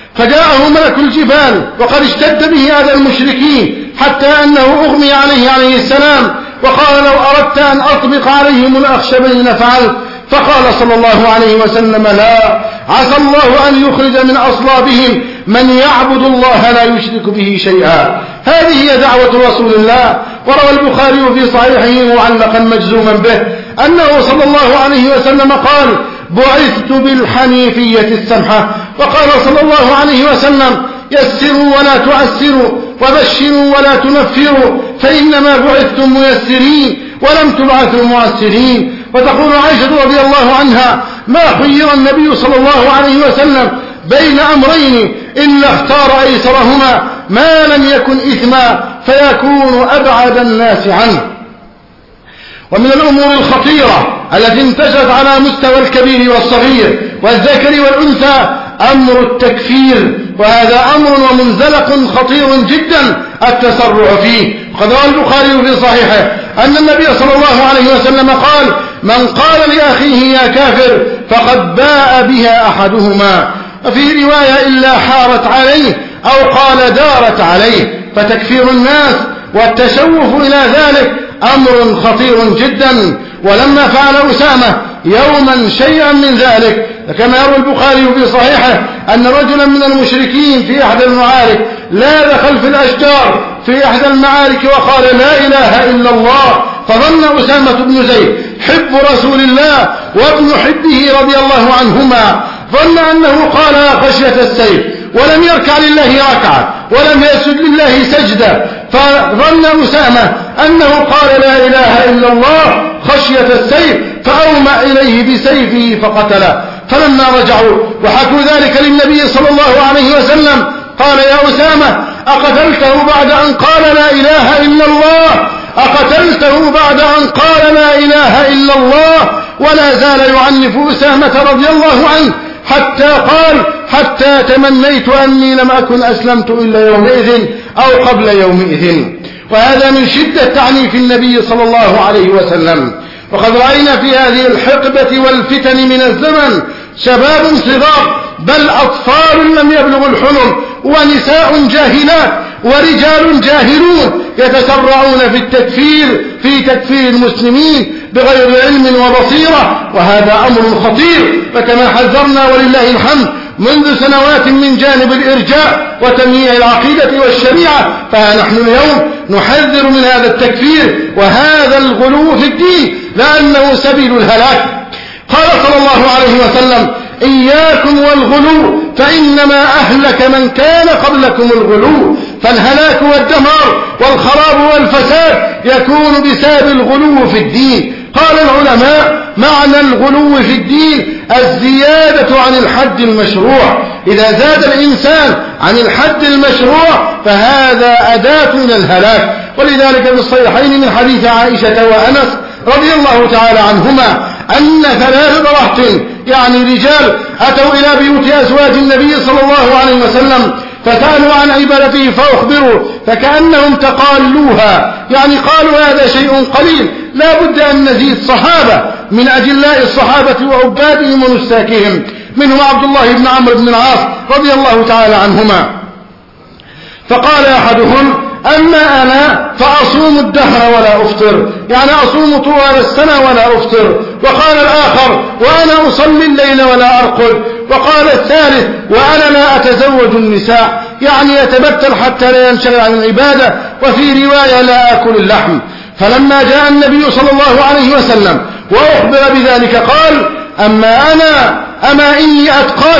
Speaker 2: فجاءه ملك الجبال وقد اشتد به أذى المشركين حتى أنه أغمي عليه السلام، وقال: لو أردت أن أطبق عليهم الأخشبين لفعلت. فقال صلى الله عليه وسلم: لا، عسى الله أن يخرج من أصلابهم من يعبد الله لا يشرك به شيئا. هذه هي دعوة رسول الله. وروى البخاري في صحيحه معلقا مجزوما به أنه صلى الله عليه وسلم قال: بعثت بالحنيفية السمحة. وقال صلى الله عليه وسلم: يسروا ولا تعسروا، وبشروا ولا تنفروا، فإنما بعثتم ميسرين ولم تبعثوا معسرين. وتقول عائشة رضي الله عنها: ما خير النبي صلى الله عليه وسلم بين أمرين إلا اختار أيسرهما ما لم يكن إثما فيكون أبعد الناس عنه. ومن الأمور الخطيرة التي انتشرت على مستوى الكبير والصغير والذكر والأنثى أمر التكفير، وهذا أمر ومنزلق خطير جدا التسرع فيه. وقد روى البخاري في صحيحه أن النبي صلى الله عليه وسلم قال: من قال لأخيه يا كافر فقد باء بها أحدهما. وفي رواية: إلا حارت عليه أو قال دارت عليه. فتكفير الناس والتشوف إلى ذلك أمر خطير جدا. ولما فعل أسامة يوما شيئا من ذلك، كما يروي البخاري في صحيحه أن رجلا من المشركين في أحد المعارك لاذ خلف الأشجار في أحد المعارك وقال: لا إله إلا الله. فظن أسامة بن زيد حب رسول الله وابن حبه رضي الله عنهما، ظن أنه قال خشية السيف، ولم يركع لله ركعة ولم يسجد لله سجدة، فظن أسامة أنه قال لا إله إلا الله خشية السيف، فأومأ إليه بسيفه فقتله. فلما رجعوا وحكوا ذلك للنبي صلى الله عليه وسلم قال: يا أسامة، أقتلته بعد أن قال لا إله إلا الله؟ أقتلته بعد أن قال لا إله إلا الله؟ ولا زال يعنف أسامة رضي الله عنه حتى قال: حتى تمنيت أني لم أكن أسلمت إلا يومئذ أو قبل يومئذ. وهذا من شدة تعنيف النبي صلى الله عليه وسلم. وقد رأينا في هذه الحقبة والفتن من الزمن شباب صغار، بل أطفال لم يبلغوا الحلم، ونساء جاهلات، ورجال جاهلون يتسرعون في تكفير المسلمين بغير علم وبصيرة، وهذا أمر خطير. فكما حذرنا ولله الحمد منذ سنوات من جانب الإرجاء وتمييع العقيدة والشريعة، فها نحن اليوم نحذر من هذا التكفير وهذا الغلو في الدين، لأنه سبيل الهلاك. قال صلى الله عليه وسلم: إياكم والغلو فإنما أهلك من كان قبلكم الغلو. فالهلاك والدمار والخراب والفساد يكون بسبب الغلو في الدين. قال العلماء: معنى الغلو في الدين الزيادة عن الحد المشروع. إذا زاد الإنسان عن الحد المشروع فهذا أداة من الهلاك. ولذلك في الصحيحين من حديث عائشة وأنس رضي الله تعالى عنهما أن 3 رهط يعني رجال أتوا إلى بيوت أزواج النبي صلى الله عليه وسلم فسألوا عن عبادته فأخبروا، فكأنهم تقالوها، يعني قالوا هذا شيء قليل، لا بد أن نزيد صحابة من أجلاء الصحابة وعبادهم ونساكهم، منهم عبد الله بن عمرو بن العاص رضي الله تعالى عنهما. فقال أحدهم: أما أنا فأصوم الدهر ولا أفطر، يعني أصوم طوال السنة ولا أفطر. وقال الآخر: وأنا أصلي الليل ولا أرقد. وقال الثالث: وأنا لا أتزوج النساء، يعني يتبتل حتى لا ينشغل عن العبادة. وفي رواية: لا آكل اللحم. فلما جاء النبي صلى الله عليه وسلم وأخبر بذلك قال: أما أنا أما إني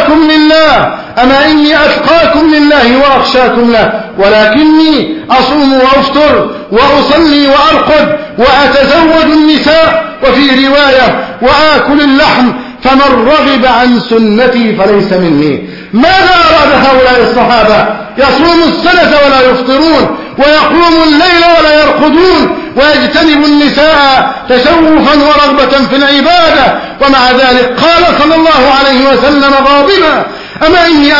Speaker 2: أتقاكم لله وأخشاكم له، ولكني أصوم وأفطر وأصلي وأرقد وأتزوج النساء. وفي رواية: وآكل اللحم، فمن رغب عن سنتي فليس مني. ماذا أراد هؤلاء الصحابة؟ يصوم السنة ولا يفطرون، ويقوم الليل ولا يرقدون، ويجتنب النساء تشوفا ورغبة في العبادة، ومع ذلك قال صلى الله عليه وسلم غاضبا: أما إني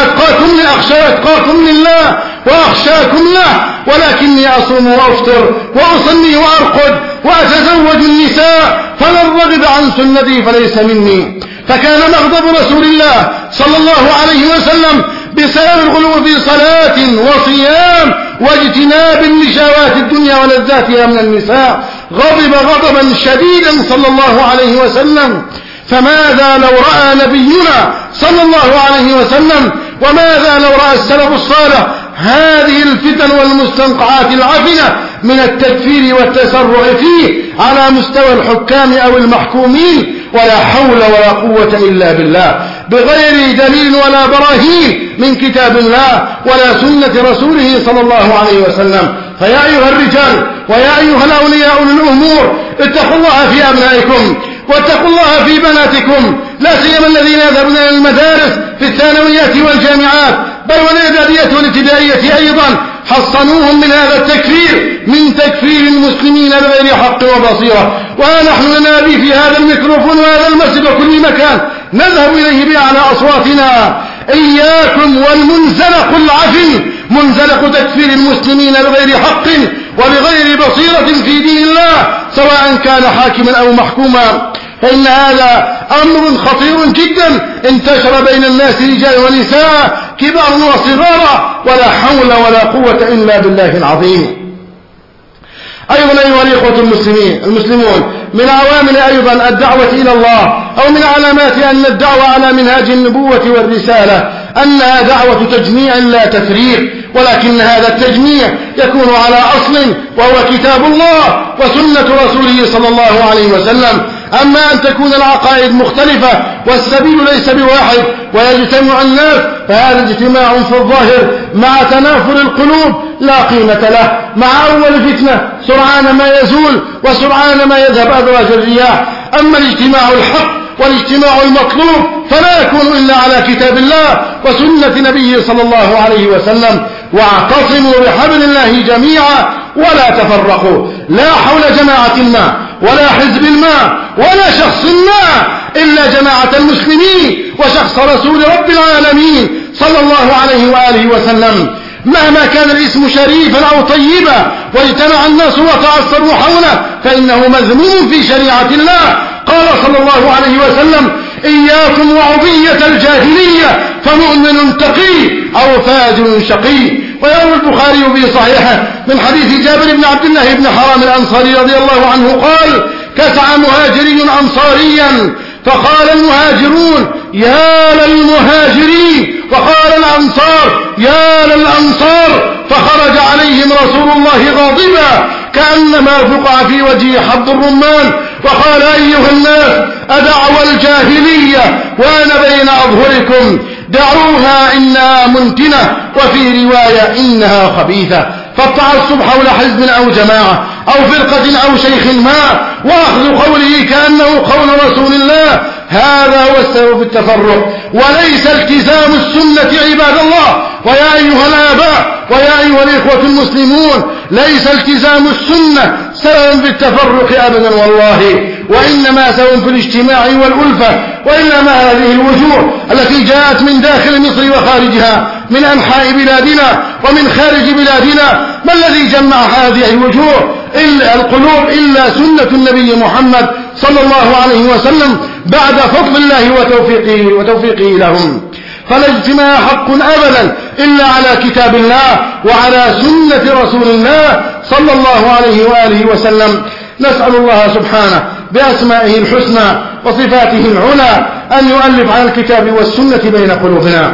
Speaker 2: أتقاكم لله وأخشاكم له، ولكني أصوم وأفطر وأصلي وأرقد وأتزوج النساء، فمن رغب عن سنتي فليس مني. فكان مغضب رسول الله صلى الله عليه وسلم بسبب الغلو في صلاة وصيام واجتناب لشهوات الدنيا ولذاتها من النساء، غضب غضبا شديدا صلى الله عليه وسلم. فماذا لو رأى نبينا صلى الله عليه وسلم، وماذا لو رأى السلف الصالح هذه الفتن والمستنقعات العفنة من التكفير والتسرع فيه على مستوى الحكام أو المحكومين؟ ولا حول ولا قوة إلا بالله، بغير دليل ولا براهين من كتاب الله ولا سنة رسوله صلى الله عليه وسلم. فيا أيها الرجال ويا أيها الأولياء أولي الأمور، اتقوا الله في أبنائكم واتقوا الله في بناتكم، لا سيما الذين يذهبون إلى المدارس في الثانويات والجامعات، بل والإعدادية والابتدائية أيضا. حصنوهم من هذا التكفير، من تكفير المسلمين بغير حق وبصيرة. ونحن ننادي في هذا الميكروفون وهذا المسجد وكل مكان نذهب إليه بأعلى أصواتنا: إياكم والمنزلق العفن، منزلق تكفير المسلمين بغير حق وبغير بصيرة في دين الله، سواء كان حاكما أو محكوما، فإن هذا أمر خطير جدا انتشر بين الناس رجال ونساء كبار وصغار، ولا حول ولا قوة إلا بالله العظيم. أيضا أيها الإخوة المسلمون، من عوامل أيضا الدعوة إلى الله أو من علامات أن الدعوة على منهاج النبوة والرسالة أنها دعوة تجميع لا تفريق، ولكن هذا التجميع يكون على أصل وهو كتاب الله وسنة رسوله صلى الله عليه وسلم. أما أن تكون العقائد مختلفة والسبيل ليس بواحد ويجتمع الناس، فهذا اجتماع في الظاهر مع تنافر القلوب لا قيمة له، مع أول فتنة سرعان ما يزول وسرعان ما يذهب أدراج الرياح. أما الاجتماع الحق والاجتماع المطلوب فلا يكون إلا على كتاب الله وسنة نبيه صلى الله عليه وسلم. واعتصموا بحبل الله جميعا ولا تفرقوا، لا حول جماعة ما ولا حزب ما ولا شخص ما إلا جماعة المسلمين وشخص رسول رب العالمين صلى الله عليه وآله وسلم. مهما كان الاسم شريفا أو طيبا واجتمع الناس وتعصبوا حوله فإنه مذموم في شريعة الله. قال صلى الله عليه وسلم: إياكم وعضية الجاهلية، فمؤمن تقي أو فاجر شقي. ويروي البخاري في صحيحه من حديث جابر بن عبد الله بن حرام الأنصاري رضي الله عنه قال: كسع مهاجري أنصاريا فقال المهاجرون: يا للمهاجرين، وقال الأنصار: يا للأنصار، فخرج عليهم رسول الله غاضبا كأنما فقع في وجهه حب الرمان وقال: أيها الناس، أدعوى الجاهلية وأنا بين أظهركم، دعوها إنها منتنة، وفي رواية إنها خبيثة. فالتعصب حول حزب أو جماعة أو فرقة أو شيخ ما وأخذ قوله كأنه قول رسول الله، هذا هو السبب في التفرق، وليس التزام السنة عباد الله. ويا أيها الآباء ويا أيها الإخوة المسلمون، ليس التزام السنة سببا في التفرق أبدا والله، وإنما سبب في الاجتماع والألفة. وإنما هذه الوجوه التي جاءت من داخل مصر وخارجها، من أنحاء بلادنا ومن خارج بلادنا، ما الذي جمع هذه الوجوه إلا القلوب إلا سنة النبي محمد صلى الله عليه وسلم بعد فضل الله وتوفيقه لهم. فلا اجتماع حق أبدا إلا على كتاب الله وعلى سنة رسول الله صلى الله عليه وآله وسلم. نسأل الله سبحانه بأسمائه الحسنى وصفاته العلى أن يؤلف على الكتاب والسنة بين قلوبنا.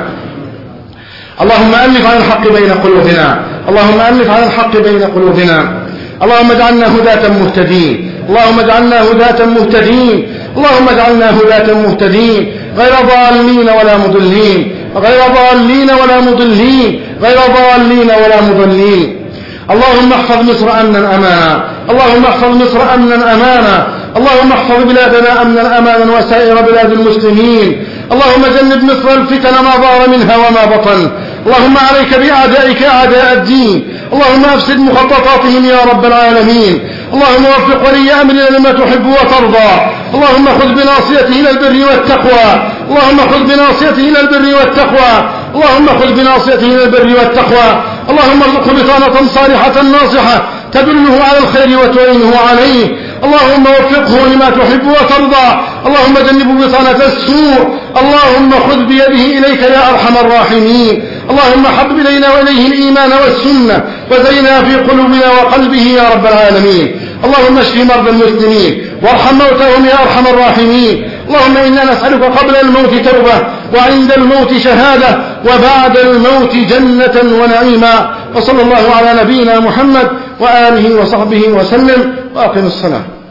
Speaker 2: اللهم ألف على الحق بين قلوبنا، اللهم ألف على الحق بين قلوبنا. اللهم اجعلنا هداة مهتدين، اللهم اجعلنا هداة مهتدين، اللهم اجعلنا هداة مهتدين، غير ضالين ولا مضلين، غير ضالين ولا مضلين، غير ضالين ولا مضلين. اللهم احفظ مصر أمنا أمانا، اللهم احفظ مصر أمنا أمانا، اللهم احفظ بلادنا أمنا أمانا وسائر بلاد المسلمين. اللهم جنب مصر الفتن ما ظهر منها وما بطن. اللهم عليك بأعدائك أعداء الدين، اللهم أفسد مخططاتهم يا رب العالمين. اللهم وفق ولي أمرنا لما تحب وترضى. اللهم خذ بناصيته إلى البر والتقوى، اللهم خذ بناصيته إلى البر والتقوى، اللهم خذ بناصيته إلى البر والتقوى. اللهم ارزقه بطانة صالحة ناصحة تدله على الخير وتعينه عليه. اللهم وفقه لما تحب وترضى، اللهم جنبه بطانة السوء. اللهم خذ بيده إليك يا أرحم الراحمين. اللهم حبب إلينا وإليه الإيمان والسنة وزينا في قلوبنا وقلبه يا رب العالمين. اللهم اشف مرضى المسلمين وارحم موتهم يا أرحم الراحمين. اللهم إنا نسألك قبل الموت توبة وعند الموت شهادة وبعد الموت جنة ونعيما. وصلى الله على نبينا محمد وآله وصحبه وسلم، وأقم الصلاة.